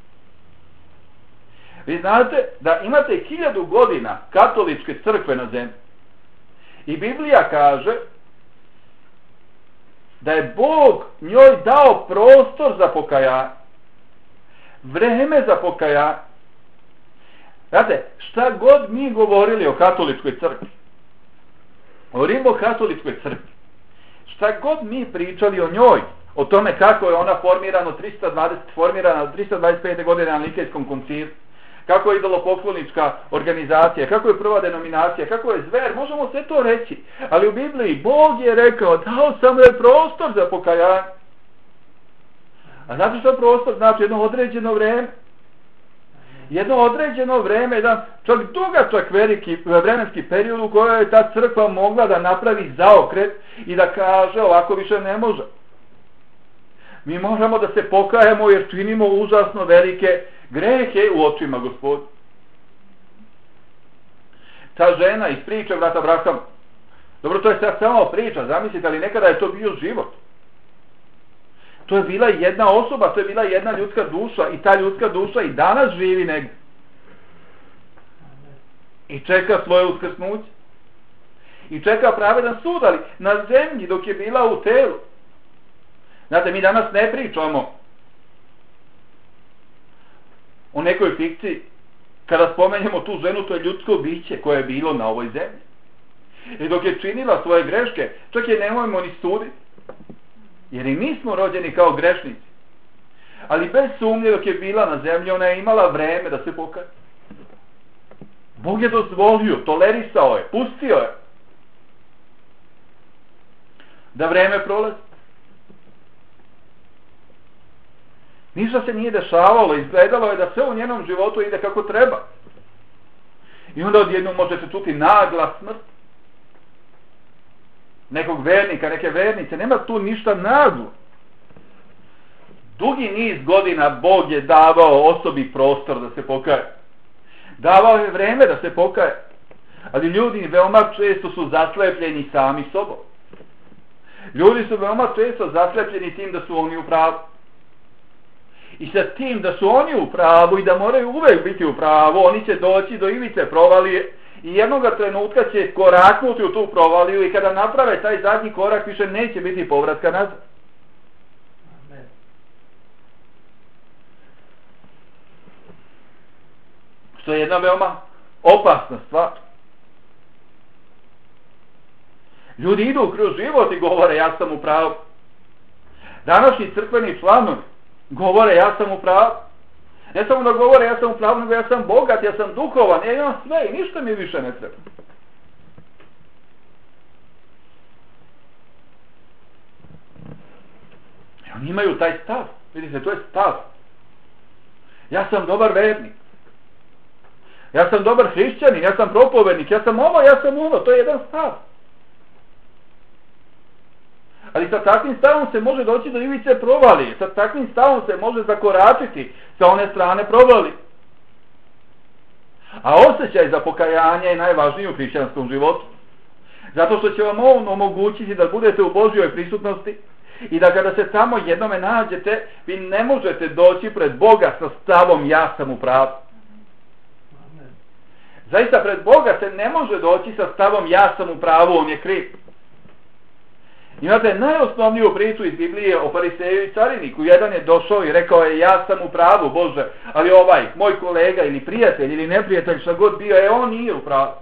Vi znate da imate 1000 godina katoličke crkve na zemlji. I Biblija kaže da je Bog njoj dao prostor za pokajanje. Vreme za pokajanje. Znate, šta god mi govorili o katoličkoj crkvi, o rimokatoličkoj crkvi, šta god mi pričali o njoj, o tome kako je ona formirana 325. godine na Nikejskom koncilu, kako je idolopoklonička organizacija, kako je prva denominacija, kako je zver, možemo sve to reći. Ali u Bibliji Bog je rekao, dao sam joj prostor za pokajanje. A znate što prostor znači? Jedno određeno vreme. Jedno određeno vreme, jedan čak dugačak veliki vremenski period u kojoj je ta crkva mogla da napravi zaokret i da kaže ovako više ne može. Mi moramo da se pokajemo jer činimo užasno velike grehe u očima Gospoda. Ta žena iz priče brata Abrahama, dobro, to je sad samo priča, zamislite, ali nekada je to bio život. To je bila jedna osoba, to je bila jedna ljudska duša i ta ljudska duša i danas živi negdje. I čeka svoje uskrsnuće. I čeka pravedan sud, ali na zemlji dok je bila u telu. Znate, mi danas ne pričamo o nekoj fikciji. Kada spomenjemo tu ženu, to je ljudsko biće koje je bilo na ovoj zemlji. I dok je činila svoje greške, čak je nemojmo ni suditi. Jer i mi smo rođeni kao grešnici. Ali bez sumnje dok je bila na zemlji, ona je imala vreme da se pokaje. Bog je dozvolio, tolerisao je, pustio je da vreme prolazi. Ništa se nije dešavalo, izgledalo je da sve u njenom životu ide kako treba. I onda odjednom možete čuti nagla smrt nekog vernika, neke vernice. Nema tu ništa naglo. Dugi niz godina Bog je davao osobi prostor da se pokaje. Davao je vreme da se pokaje. Ali ljudi veoma često su zaslepljeni sami sobom. Ljudi su veoma često zaslepljeni tim da su oni u pravu. I sa tim da su oni u pravu i da moraju uvek biti u pravu, oni će doći do ivice provalije i jednoga trenutka će koraknuti u tu provaliju i kada naprave taj zadnji korak više neće biti povratka nazad. Amen. Što je jedna veoma opasna stvar. Ljudi idu kroz život i govore ja sam u pravu. Današnji crkveni članovi govore ja sam u pravu. Ne samo da govore ja sam u pravu, nego ja sam bogat, ja sam duhovan, ja imam sve i ništa mi više ne treba. I oni imaju taj stav. Vidite, to je stav. Ja sam dobar vernik. Ja sam dobar hrišćanin, ja sam propovednik, ja sam ovo, ja sam ono. To je jedan stav. Ali sa takvim stavom se može doći do ivice provalije. Sa takvim stavom se može zakoračiti sa one strane provalije. A osjećaj za pokajanje je najvažniji u hrišćanskom životu. Zato što će vam on omogućiti da budete u Božjoj prisutnosti i da kada se tamo jednome nađete, vi ne možete doći pred Boga sa stavom ja sam u pravu. Zaista pred Boga se ne može doći sa stavom ja sam u pravu, on je kriv. Imate najosnovniju priču iz Biblije o fariseju i cariniku. Jedan je došao i rekao je ja sam u pravu Bože, ali ovaj moj kolega ili prijatelj ili neprijatelj šta god bio, on nije u pravu.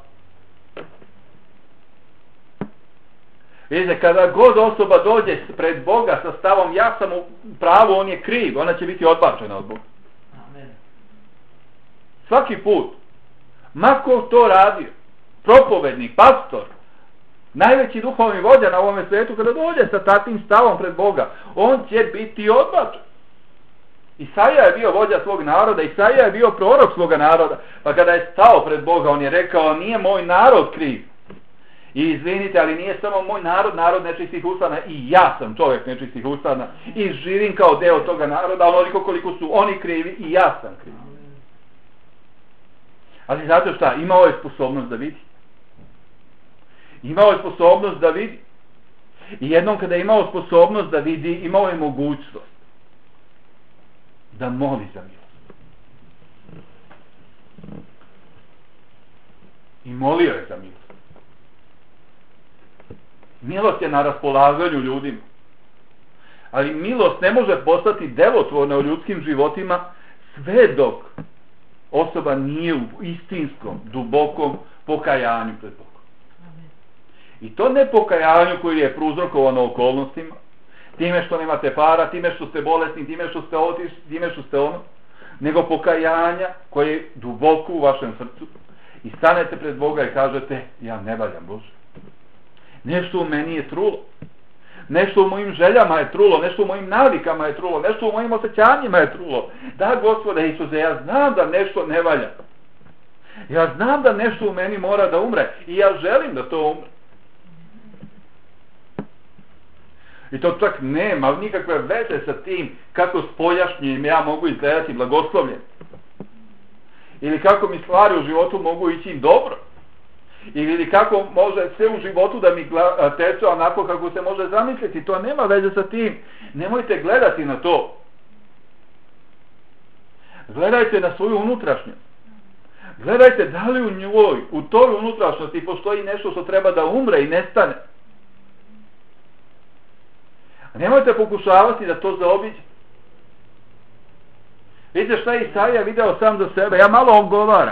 Vidite, kada god osoba dođe pred Boga sa stavom ja sam u pravu, on je kriv, ona će biti odbačena od Boga. Amen. Svaki put, mako to radio, propovednik, pastor, najveći duhovni vođa na ovome svijetu, kada dođe sa takvim stavom pred Boga, on će biti odbačen. Isaija je bio vođa svog naroda, Isaija je bio prorok svoga naroda, pa kada je stao pred Boga, on je rekao, nije moj narod kriv. I izvinite, ali nije samo moj narod, narod nečistih ustana, i ja sam čovjek nečistih ustana, i živim kao deo toga naroda, onoliko koliko su oni krivi, i ja sam kriv. Ali znate šta, imao je sposobnost da vidi. Imao je sposobnost da vidi. I jednom kada je imao sposobnost da vidi, imao je mogućnost da moli za milost. I molio je za milost. Milost je na raspolaganju ljudima. Ali milost ne može postati delotvorna u ljudskim životima sve dok osoba nije u istinskom, dubokom pokajanju pred Bogom. I to ne pokajanju koji je prouzrokovano okolnostima, time što nemate para, time što ste bolesni, time što ste otišli, time što ste ono, nego pokajanja koje je duboko u vašem srcu i stanete pred Boga i kažete, ja ne valjam, Bože. Nešto u meni je trulo. Nešto u mojim željama je trulo, nešto u mojim navikama je trulo, nešto u mojim osjećanjima je trulo. Da, Gospode Isuse, ja znam da nešto ne valja. Ja znam da nešto u meni mora da umre i ja želim da to umre. I to čak nema nikakve veze sa tim kako spoljašnjim ja mogu izgledati blagoslovljen. Ili kako mi stvari u životu mogu ići dobro. Ili kako može sve u životu da mi teče onako kako se može zamisliti. To nema veze sa tim. Nemojte gledati na to. Gledajte na svoju unutrašnjost. Gledajte da li u njoj, u toj unutrašnjosti postoji nešto što treba da umre i nestane. Nemojte pokušavati da to zaobiđe. Vidite šta je Isaija video sam za sebe. Ja malo odgovaram.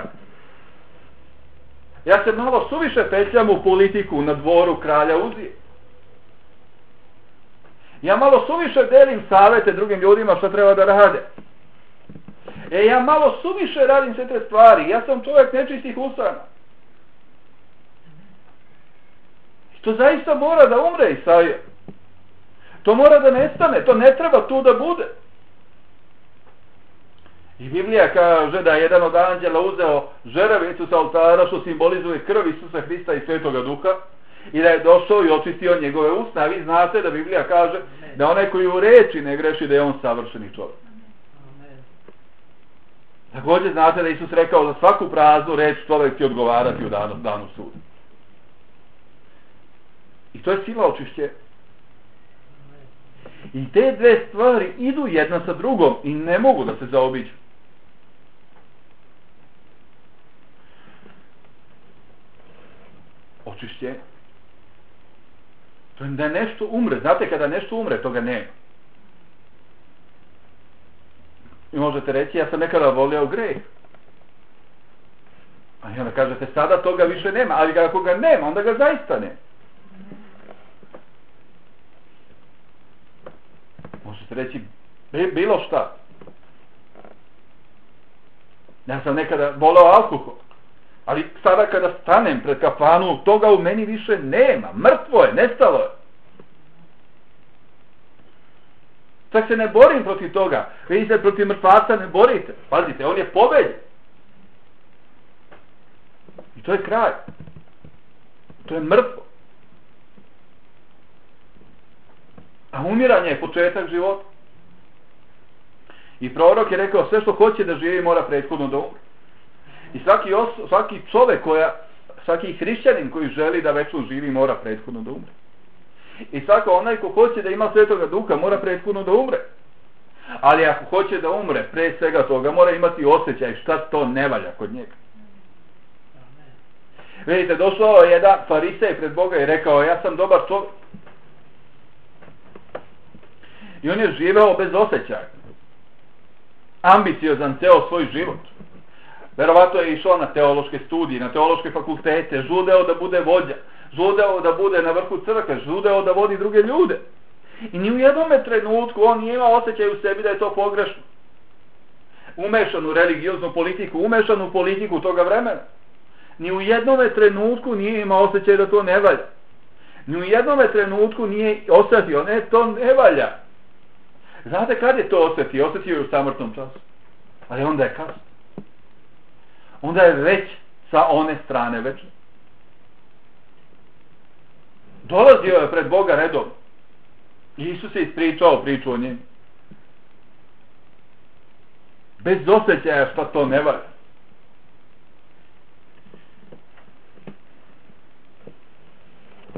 Ja se malo suviše petljam u politiku na dvoru kralja Uzije. Ja malo suviše delim savete drugim ljudima što treba da rade. Ja malo suviše radim sve te stvari. Ja sam čovjek nečistih usana. I to zaista mora da umre, Isaija. To mora da nestane. To ne treba tu da bude. I Biblija kaže da je jedan od anđela uzeo žeravicu sa oltara što simbolizuje krv Isusa Hrista i Svetoga Duha i da je došao i očistio njegove usna. A vi znate da Biblija kaže da onaj koji u reči ne greši da je on savršeni čovjek. Također znate da Isus rekao za svaku praznu reč čovjek će odgovarati u danu suda. I to je sila očišćenja. I te dve stvari idu jedna sa drugom i ne mogu da se zaobiđu. Očišćenje. To je da nešto umre. Znate, kada nešto umre, toga nema. I možete reći, ja sam nekada volio greh. A onda kažete, sada toga više nema. Ali ako ga nema, onda ga zaista nema. Možete reći, bilo šta. Ja sam nekada voleo alkohol. Ali sada kada stanem pred kafanu, toga u meni više nema. Mrtvo je, nestalo je. Čak se ne borim protiv toga. Vi se protiv mrtvaca ne borite. Pazite, on je pobedjen. I to je kraj. To je mrtvo. A umiranje je početak života. I prorok je rekao, sve što hoće da živi mora prethodno da umre. I svaki čovjek, svaki hrišćanin koji želi da večno živi mora prethodno da umre. I svako onaj ko hoće da ima Svetoga Duha mora prethodno da umre. Ali ako hoće da umre, pre svega toga mora imati osjećaj šta to ne valja kod njega. Vidite, došao je jedan farisej pred Boga i rekao, ja sam dobar čovjek. I on je živeo bez osjećaja. Ambiciozan ceo svoj život. Verovatno je išao na teološke studije, na teološke fakultete, žudeo da bude vođa, žudeo da bude na vrhu crkve, žudeo da vodi druge ljude. I ni u jednom trenutku on nije imao osjećaj u sebi da je to pogrešno. Umešan u religioznu politiku, umešan u politiku toga vremena. Ni u jednom trenutku nije imao osjećaj da to ne valja. Ni u jednom trenutku nije osjetio, ne, to ne valja. Znate kad je to osjetio? Osjetio je u samrtnom času. Ali onda je kasno. Onda je već sa one strane večno. Dolazio je pred Boga redom. Isus je ispričao priču o njemu. Bez osjećaja šta to ne valja.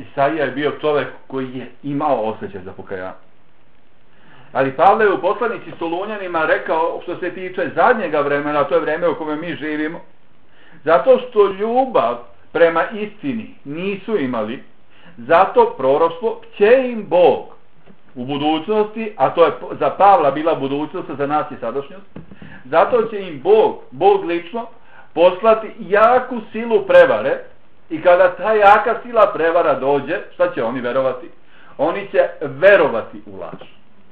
Isaija je bio čovjek koji je imao osjećaj za pokajanje. Ali Pavle je u poslanici Solunjanima rekao, što se tiče zadnjega vremena, to je vreme u kome mi živimo, zato što ljubav prema istini nisu imali, zato proroštvo će im Bog u budućnosti, a to je za Pavla bila budućnost, a za nas je sadašnjost, zato će im Bog lično poslati jaku silu prevare, i kada ta jaka sila prevara dođe, šta će oni verovati? Oni će verovati u laž.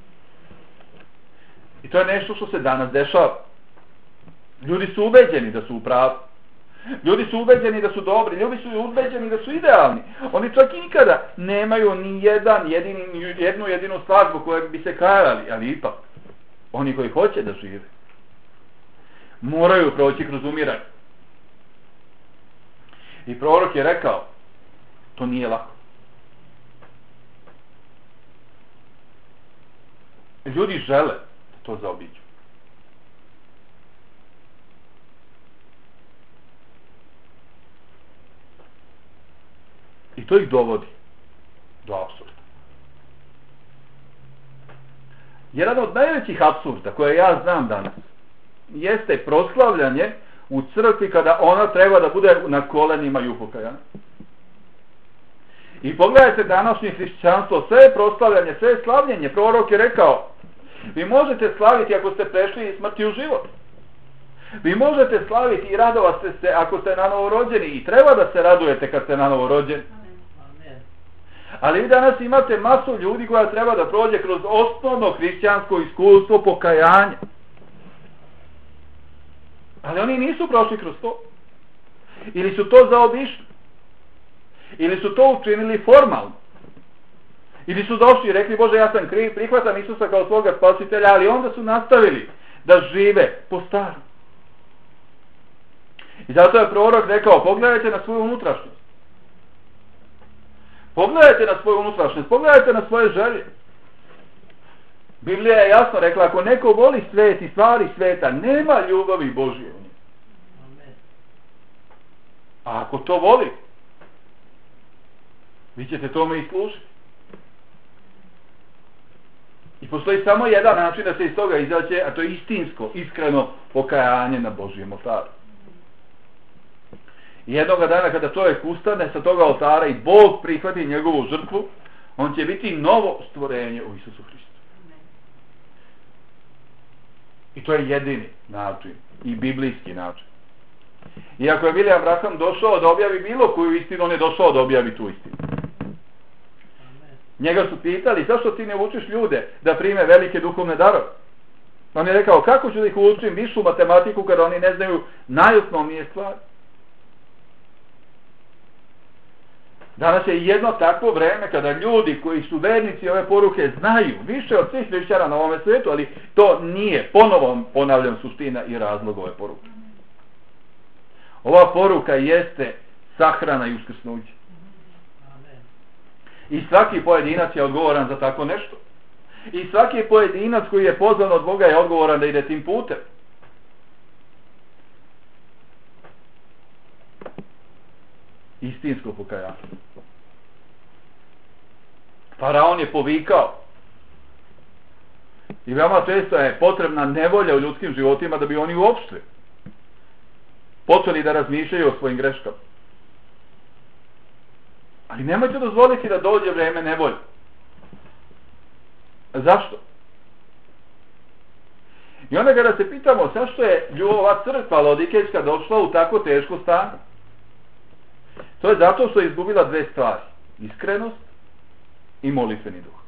I to je nešto što se danas dešava. Ljudi su ubeđeni da su u pravu. Ljudi su ubeđeni da su dobri. Ljudi su ubeđeni da su idealni. Oni čak i nikada nemaju ni jednu jedinu stvar zbog koje bi se kajali, ali ipak oni koji hoće da žive moraju proći kroz umiranje. I prorok je rekao, to nije lako. Ljudi žele da to zaobiđu. I to ih dovodi do apsurda. Jedan od najvećih apsurda koje ja znam danas jeste proslavljanje u crkvi kada ona treba da bude na kolenima i u pokajanju. I pogledajte današnje hrišćanstvo, sve je proslavljanje, sve je slavljenje. Prorok je rekao, vi možete slaviti ako ste prešli iz smrti u život. Vi možete slaviti i radovati se ako ste na novo rođeni, i treba da se radujete kad ste na novo rođeni. Ali vi danas imate masu ljudi koja treba da prođe kroz osnovno hrišćansko iskustvo pokajanja. Ali oni nisu prošli kroz to. Ili su to zaobišli. Ili su to učinili formalno. Ili su došli i rekli, Bože, ja sam kriv, prihvatam Isusa kao svoga spasitelja, ali onda su nastavili da žive po starom. I zato je prorok rekao, pogledajte na svoju unutrašnjost. Pogledajte na svoju unutrašnjost, pogledajte na svoje želje. Biblija je jasno rekla, ako neko voli svet i stvari sveta, nema ljubavi Božje u njemu. A ako to voli, vi ćete tome i služiti. I postoji samo jedan način da se iz toga izađe, a to je istinsko, iskreno pokajanje na Božjem oltaru. I jednoga dana kada čovjek ustane sa toga oltara i Bog prihvati njegovu žrtvu, on će biti novo stvorenje u Isusu Hristu. I to je jedini način i biblijski način. Iako je William Branham došao da objavi bilo koju istinu, on je došao da objavi tu istinu. Njega su pitali, zašto ti ne učiš ljude da prime velike duhovne darove? On je rekao, kako ću da ih učim višu matematiku kada oni ne znaju najosnovnije stvari? Danas je jedno takvo vreme kada ljudi koji su vernici ove poruke znaju više od svih hrišćana na ovome svijetu, ali to nije, ponovo ponavljam, suština i razlog ove poruke. Ova poruka jeste sahrana i uskrsnuće. I svaki pojedinac je odgovoran za tako nešto. I svaki pojedinac koji je pozvan od Boga je odgovoran da ide tim putem. Istinsko pokajanje. Faraon je povikao. I veoma često je potrebna nevolja u ljudskim životima da bi oni uopšte počeli da razmišljaju o svojim greškama. Ali nemojte dozvoliti da dođe vreme nevolje. Zašto? I onda kada se pitamo zašto je ova crkva Laodikejska došla u tako teško stanje, to je zato što je izgubila dve stvari. Iskrenost i molitveni duh.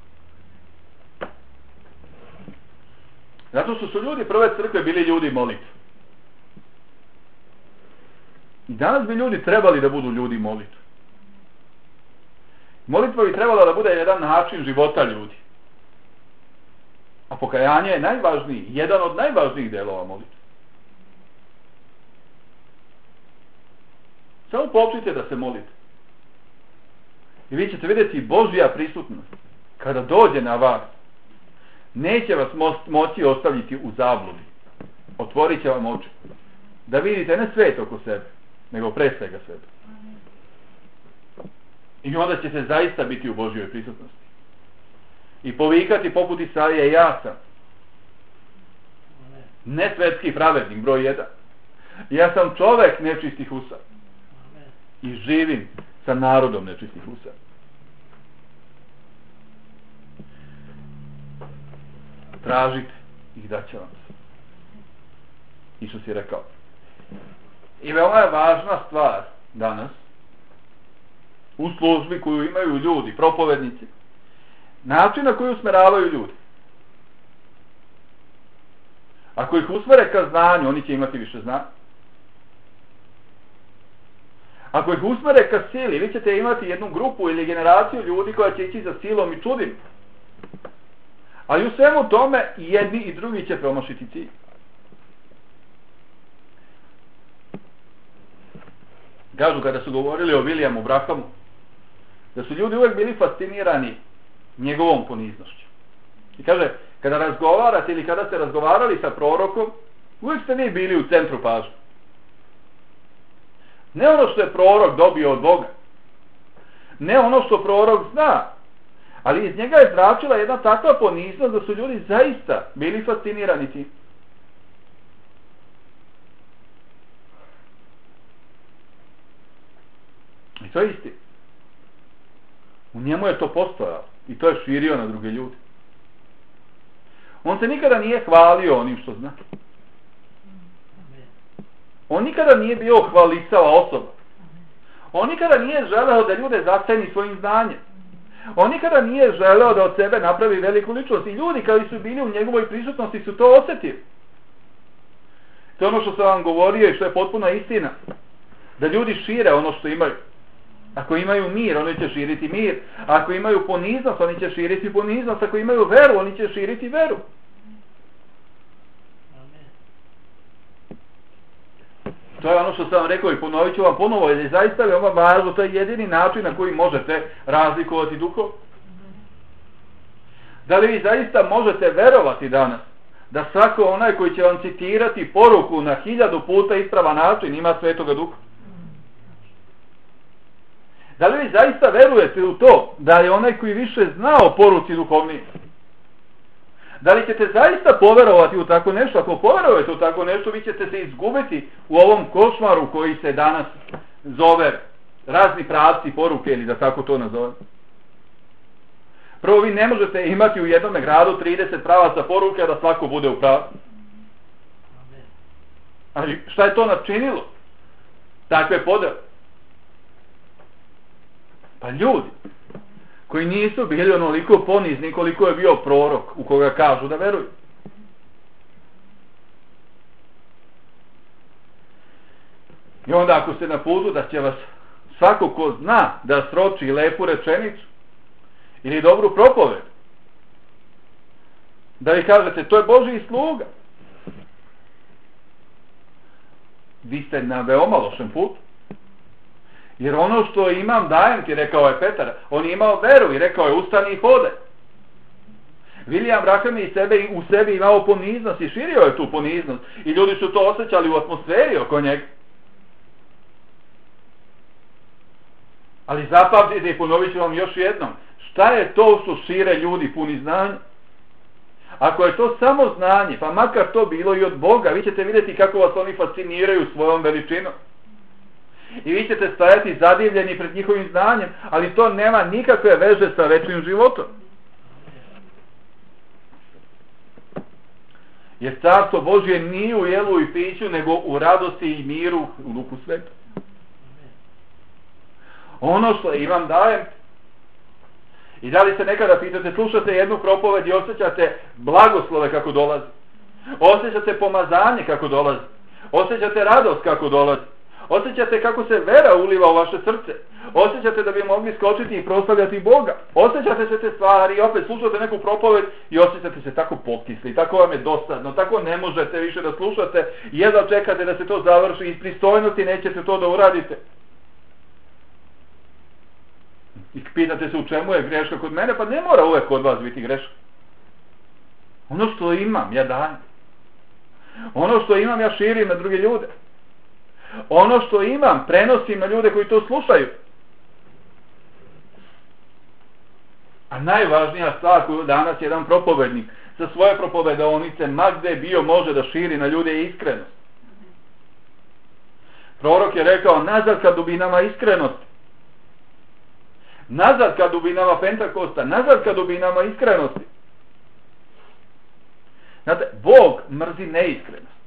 Zato što su ljudi prve crkve bili ljudi molitve. I danas bi ljudi trebali da budu ljudi molitve. Molitva bi trebala da bude jedan način života ljudi. A pokajanje je najvažniji, jedan od najvažnijih delova molitve. Samo počnite da se molite. I vi ćete vidjeti Božja prisutnost. Kada dođe na vas, neće vas moći ostaviti u zabludi. Otvorit će vam oči. Da vidite ne svet oko sebe, nego pre svega sebe. I onda ćete zaista biti u Božjoj prisutnosti. I povikati poput Isaije, ja sam. Ne svetski pravednik, broj 1. Ja sam čovek nečistih usta. I živim sa narodom nečistih usta. Tražite ih, da će vam se. Isus je rekao. I veoma je važna stvar danas u službi koju imaju ljudi, propovednici, način na koji usmeravaju ljudi. Ako ih usmere ka znanju, oni će imati više znanja. Ako ih usmere ka sili, vi ćete imati jednu grupu ili generaciju ljudi koja će ići za silom i čudim. Ali u svemu tome i jedni i drugi će promašiti cilj. Kažu kada su govorili o Williamu Branhamu, da su ljudi uvek bili fascinirani njegovom poniznošću. I kaže, kada razgovarate ili kada ste razgovarali sa prorokom, uvijek ste vi bili u centru pažnje. Ne ono što je prorok dobio od Boga, ne ono što prorok zna, ali iz njega je zračila jedna takva poniznost da su ljudi zaista bili fascinirani tim. I to je isti. U njemu je to postojalo i to je širio na druge ljude. On se nikada nije hvalio onim što zna. On nikada nije bio hvalisava osoba. On nikada nije želeo da ljude zaceni svojim znanjem. On nikada nije želeo da od sebe napravi veliku ličnost. I ljudi koji su bili u njegovoj prisutnosti su to osjetili. To je ono što sam vam govorio i što je potpuna istina. Da ljudi šire ono što imaju. Ako imaju mir, oni će širiti mir. Ako imaju poniznost, oni će širiti poniznost. Ako imaju veru, oni će širiti veru. To je ono što sam vam rekao i ponovit ću vam ponovo, jer je zaista veoma važno, to je jedini način na koji možete razlikovati duhov. Da li vi zaista možete verovati danas da svako onaj koji će vam citirati poruku na 1000 puta ispravan način ima Svetoga Duha? Da li vi zaista verujete u to da je onaj koji više zna o poruci duhovniji? Da li ćete zaista poverovati u tako nešto? Ako poverujete u tako nešto, vi ćete se izgubiti u ovom košmaru koji se danas zove razni pravci poruke, ili da tako to nazovem. Prvo, vi ne možete imati u jednom gradu 30 pravaca poruke, da svako bude u pravu. Ali šta je to načinilo? Takve podele. Pa ljudi koji nisu bili onoliko ponizni koliko je bio prorok u koga kažu da veruju. I onda ako ste na putu da će vas svako ko zna da sroči lepu rečenicu ili dobru propoved, da vi kažete to je Božji sluga, vi ste na veoma lošem putu. Jer ono što imam dajem ti, rekao je Petar, on je imao veru i rekao je ustani i hodaj. William Branham je u sebi imao poniznost i širio je tu poniznost. I ljudi su to osjećali u atmosferi oko njega. Ali zapamtite i ponovit ću vam još jednom. Šta je to što šire ljudi puni znanja? Ako je to samo znanje, pa makar to bilo i od Boga, vi ćete vidjeti kako vas oni fasciniraju svojom veličinom. I vi ćete stajati zadivljeni pred njihovim znanjem, ali to nema nikakve veze sa večnim životom. Jer carstvo Božje nije u jelu i piću, nego u radosti i miru u Duhu Svetom. Ono što imam dajem. I da li se nekada pitate, slušate jednu propoved i osjećate blagoslove kako dolazi. Osjećate pomazanje kako dolazi. Osjećate radost kako dolazi. Osjećate kako se vera uliva u vaše srce. Osjećate da bi mogli skočiti i proslavljati Boga. Osjećate se te stvari i opet slušate neku propoved i osjećate se tako pokisli. Tako vam je dosadno. Tako ne možete više da slušate. Jedva čekate da se to završi. Iz pristojnosti nećete to da uradite. I pitate se u čemu je greška kod mene. Pa ne mora uvek kod vas biti greška. Ono što imam ja dajem. Ono što imam ja širim na druge ljude. Ono što imam prenosim na ljude koji to slušaju. A najvažnija stvar koju danas jedan propovednik sa svoje propovedonice, ma gde bio, može da širi na ljude je iskrenost. Prorok je rekao, nazad ka dubinama iskrenosti. Nazad ka dubinama Pentakosta, nazad ka dubinama iskrenosti. Znate, Bog mrzi neiskrenost.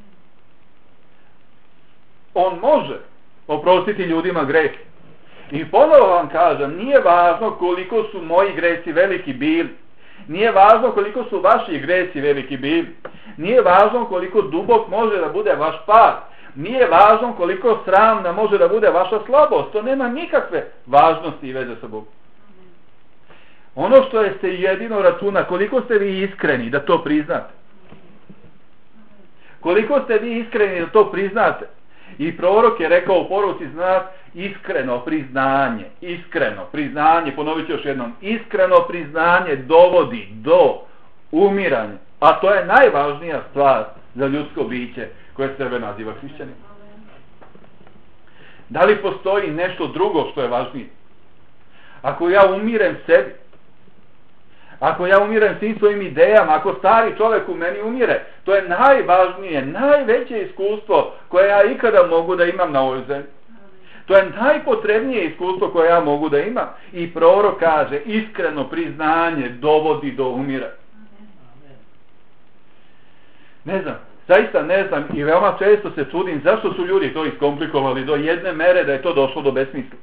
On može oprostiti ljudima grehe. I ponovo vam kažem, nije važno koliko su moji gresi veliki bili. Nije važno koliko su vaši gresi veliki bili. Nije važno koliko dubok može da bude vaš pad. Nije važno koliko sramna može da bude vaša slabost. To nema nikakve važnosti i veze sa Bogom. Ono što je se jedino računa, koliko ste vi iskreni da to priznate. Koliko ste vi iskreni da to priznate. I prorok je rekao u poruci znak iskreno priznanje, ponovit ću još jednom, iskreno priznanje dovodi do umiranja. A to je najvažnija stvar za ljudsko biće koje sebe naziva hrišćanin. Da li postoji nešto drugo što je važnije? Ako ja umirem sebi, ako ja umirem svim svojim idejama, ako stari čovjek u meni umire, to je najvažnije, najveće iskustvo koje ja ikada mogu da imam na ovoj zemlji. To je najpotrebnije iskustvo koje ja mogu da imam. I prorok kaže, iskreno priznanje dovodi do umira. Ne znam, zaista ne znam i veoma često se čudim zašto su ljudi to iskomplikovali do jedne mere da je to došlo do besmisla.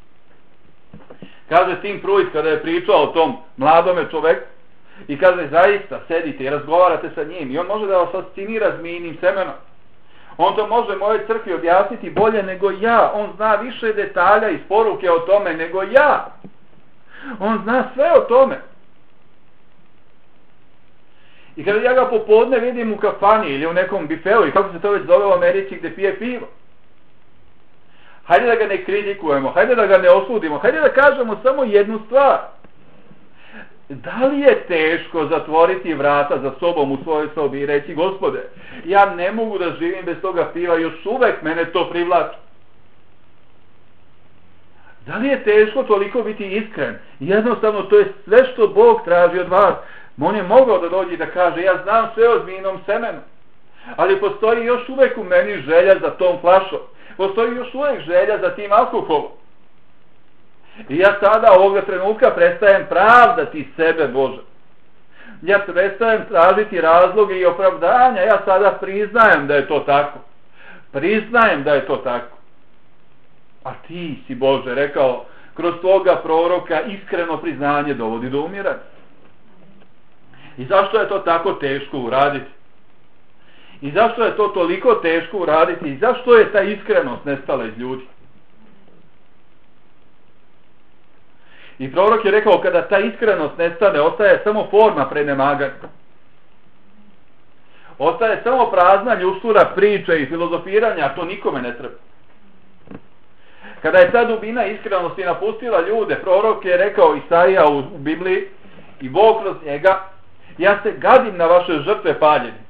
Kaže Tim Pruitt kada je pričao o tom mladome čoveku i kaže zaista sedite i razgovarate sa njim i on može da vas fascinira zmijinim semenom. On to može mojoj crkvi objasniti bolje nego ja. On zna više detalja i poruke o tome nego ja. On zna sve o tome. I kada ja ga popodne vidim u kafani ili u nekom bifeu i kako se to već zove u Americi gde pije pivo. Hajde da ga ne kritikujemo, hajde da ga ne osudimo, hajde da kažemo samo jednu stvar. Da li je teško zatvoriti vrata za sobom u svojoj sobi i reći, Gospode, ja ne mogu da živim bez toga piva, još uvek mene to privlači. Da li je teško toliko biti iskren? Jednostavno, to je sve što Bog traži od vas. On je mogao da dođe i da kaže, ja znam sve o zmijinom semenu, ali postoji još uvek u meni želja za tom flašom. Postoji još uvek želja za tim alkoholom. I ja sada ovoga trenutka prestajem pravdati sebe, Bože. Ja prestajem tražiti razloge i opravdanja. Ja sada priznajem da je to tako. Priznajem da je to tako. A ti si, Bože, rekao, kroz toga proroka iskreno priznanje dovodi do umiranja. I zašto je to tako teško uraditi? I zašto je to toliko teško uraditi? I zašto je ta iskrenost nestala iz ljudi? I prorok je rekao, kada ta iskrenost nestane, ostaje samo forma prenemaganja. Ostaje samo prazna ljuštura, priče i filozofiranja, a to nikome ne treba. Kada je ta dubina iskrenosti napustila ljude, prorok je rekao Isaija u Bibliji i Bog kroz njega, ja se gadim na vaše žrtve paljenice.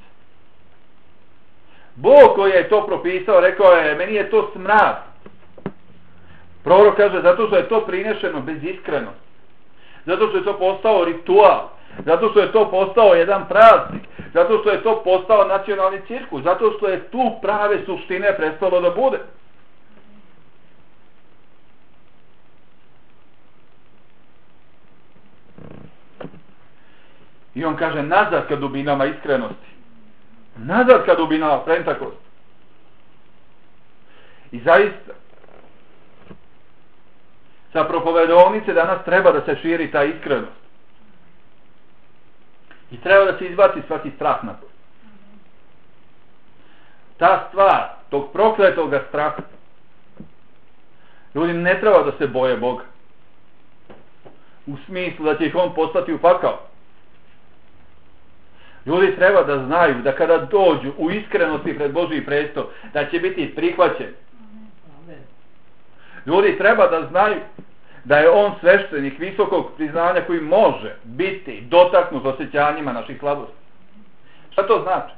Bog koji je to propisao, rekao je, meni je to smrad. Prorok kaže, zato što je to prinešeno bez iskrenosti. Zato što je to postao ritual. Zato što je to postao jedan praznik. Zato što je to postao nacionalni cirkus. Zato što je tu prave suštine prestalo da bude. I on kaže, nazad ka dubinama iskrenosti. Nazad ka dubinama Pentakosta. I zaista, sa propovedovnice danas treba da se širi ta iskrenost. I treba da se izbaci svaki strah na to. Ta stvar, tog prokletoga straha, ljudi ne treba da se boje Boga. U smislu da će ih on poslati u pakao. Ljudi treba da znaju da kada dođu u iskrenosti pred Božji presto, da će biti prihvaćeni. Ljudi treba da znaju da je on sveštenik visokog priznanja koji može biti dotaknut osjećanjima naših slabosti. Šta to znači?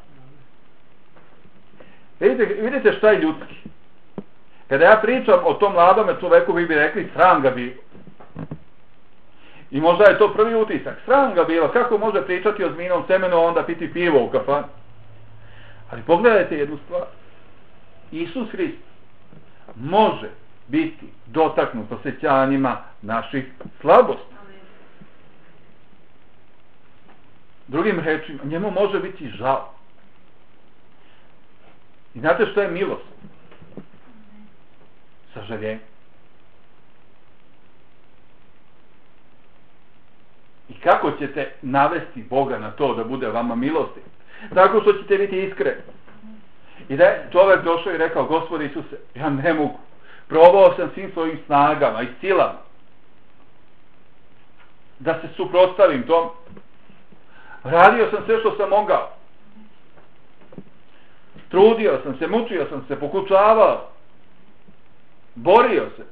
Vidite šta je ljudski. Kada ja pričam o tom mladome čoveku, vi bi rekli, sram ga bilo. I možda je to prvi utisak. Sram ga bilo, kako može pričati o zmijnom semenu, a onda piti pivo u kafani. Ali pogledajte jednu stvar. Isus Hrist može biti dotaknut osjećanjima naših slabosti. Drugim rečima, njemu može biti žao. I znate što je milost? Sažaljenje. I kako ćete navesti Boga na to da bude vama milosti? Tako što ćete biti iskreni. I da je čovjek došao i rekao, Gospode Isuse, ja ne mogu. Probao sam svim svojim snagama i silama da se suprotstavim tom. Radio sam sve što sam mogao. Trudio sam se, mučio sam se, pokušavao. Borio se.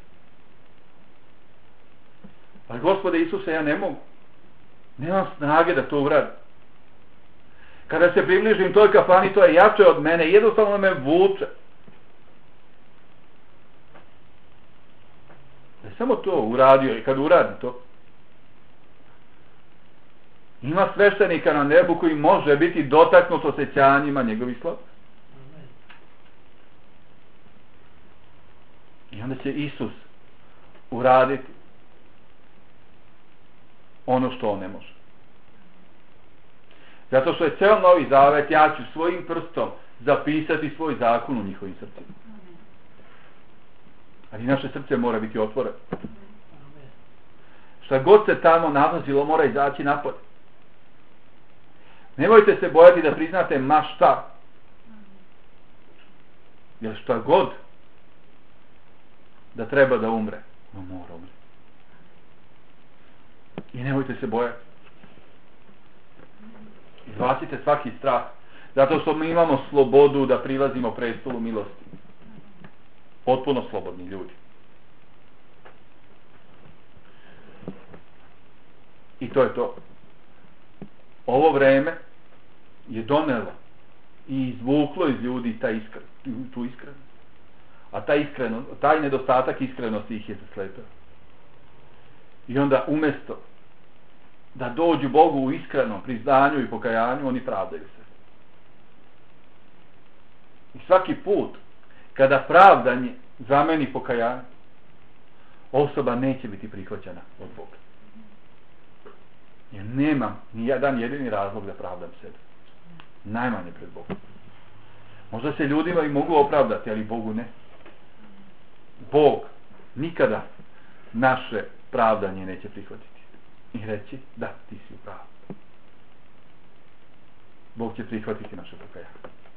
Ali Gospode Isuse, ja ne mogu. Nemam snage da to uradim. Kada se približim toj kafani, to je jače od mene, jednostavno me vuče. Da je samo to uradio i kad uradi to, ima sveštenika na nebu koji može biti dotaknut osjećanjima njegovih slabosti. I onda će Isus uraditi ono što on ne može. Zato što je ceo Novi Zavet, ja ću svojim prstom zapisati svoj zakon u njihovim srcima. Ali naše srce mora biti otvoreno. Šta god se tamo nalazilo mora izaći napolje. Nemojte se bojati da priznate ma šta. Jer šta god da treba da umre, on mora umre. I nemojte se bojati. Izbacite svaki strah. Zato što mi imamo slobodu da prilazimo prestolu milosti. Potpuno slobodni ljudi. I to je to. Ovo vreme je donelo i izvuklo iz ljudi tu iskrenost. A taj nedostatak iskrenosti ih je zaslepio. I onda umjesto da dođu Bogu u iskrenom priznanju i pokajanju, oni pravdaju se. I svaki put kada pravdanje zameni pokajanje, osoba neće biti prihvaćena od Boga. Jer nemam ni jedan jedini razlog da pravdam sebe. Najmanje pred Bogom. Možda se ljudima i mogu opravdati, ali Bogu ne. Bog nikada naše pravdanje neće prihvatiti. I reći, da, ti si u pravu. Bog će prihvatiti naše pokajanje.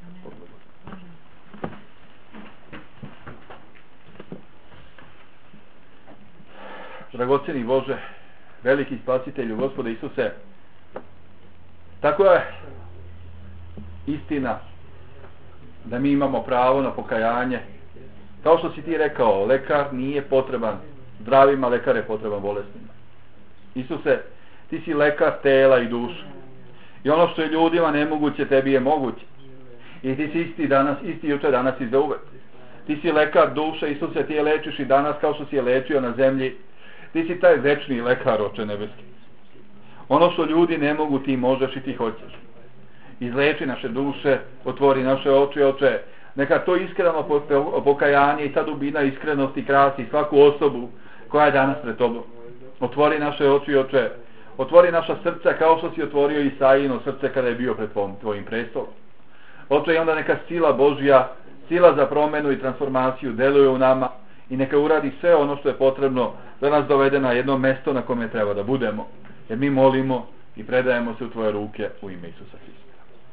Dragocjeni Bože, veliki spasitelju, Gospode Isuse, tako je istina da mi imamo pravo na pokajanje. Kao što si ti rekao, lekar nije potreban zdravima, lekar je potreban bolesnima. Isuse, ti si lekar tela i duše. I ono što je ljudima nemoguće, tebi je moguće. I ti si isti jučer, danas i zauvek. Ti si lekar duše, Isuse, ti je lečiš i danas kao što si je lečio na zemlji. Ti si taj večni lekar, Oče nebeski. Ono što ljudi ne mogu, ti možeš i ti hoćeš. Izleči naše duše, otvori naše oči, Oče. Neka to iskreno pokajanje i ta dubina iskrenosti krasi svaku osobu koja je danas pred tobom. Otvori naše oči, Oče. Otvori naša srca kao što si otvorio Isaijino srce kada je bio pred tvojim prestolom. Oče, i onda neka sila Božja, sila za promenu i transformaciju deluje u nama i neka uradi sve ono što je potrebno da nas dovede na jedno mesto na kome treba da budemo. Jer mi molimo i predajemo se u tvoje ruke u ime Isusa Hrista.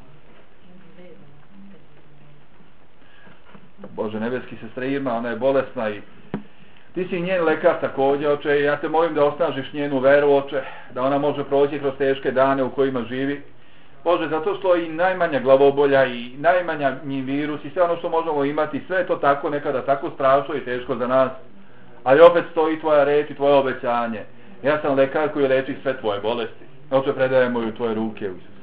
Bože nebeski, sestra Irma, ona je bolesna i ti si njen lekar također, Oče, i ja te molim da osnažiš njenu veru, Oče, da ona može proći kroz teške dane u kojima živi. Bože, zato što i najmanja glavobolja i najmanja virus i sve ono što možemo imati, sve je to tako nekada tako strašno i teško za nas. Ali opet stoji tvoja reč i tvoje obećanje. Ja sam lekar koji leči sve tvoje bolesti. Oče, predajemo ju u tvoje ruke u Isusu.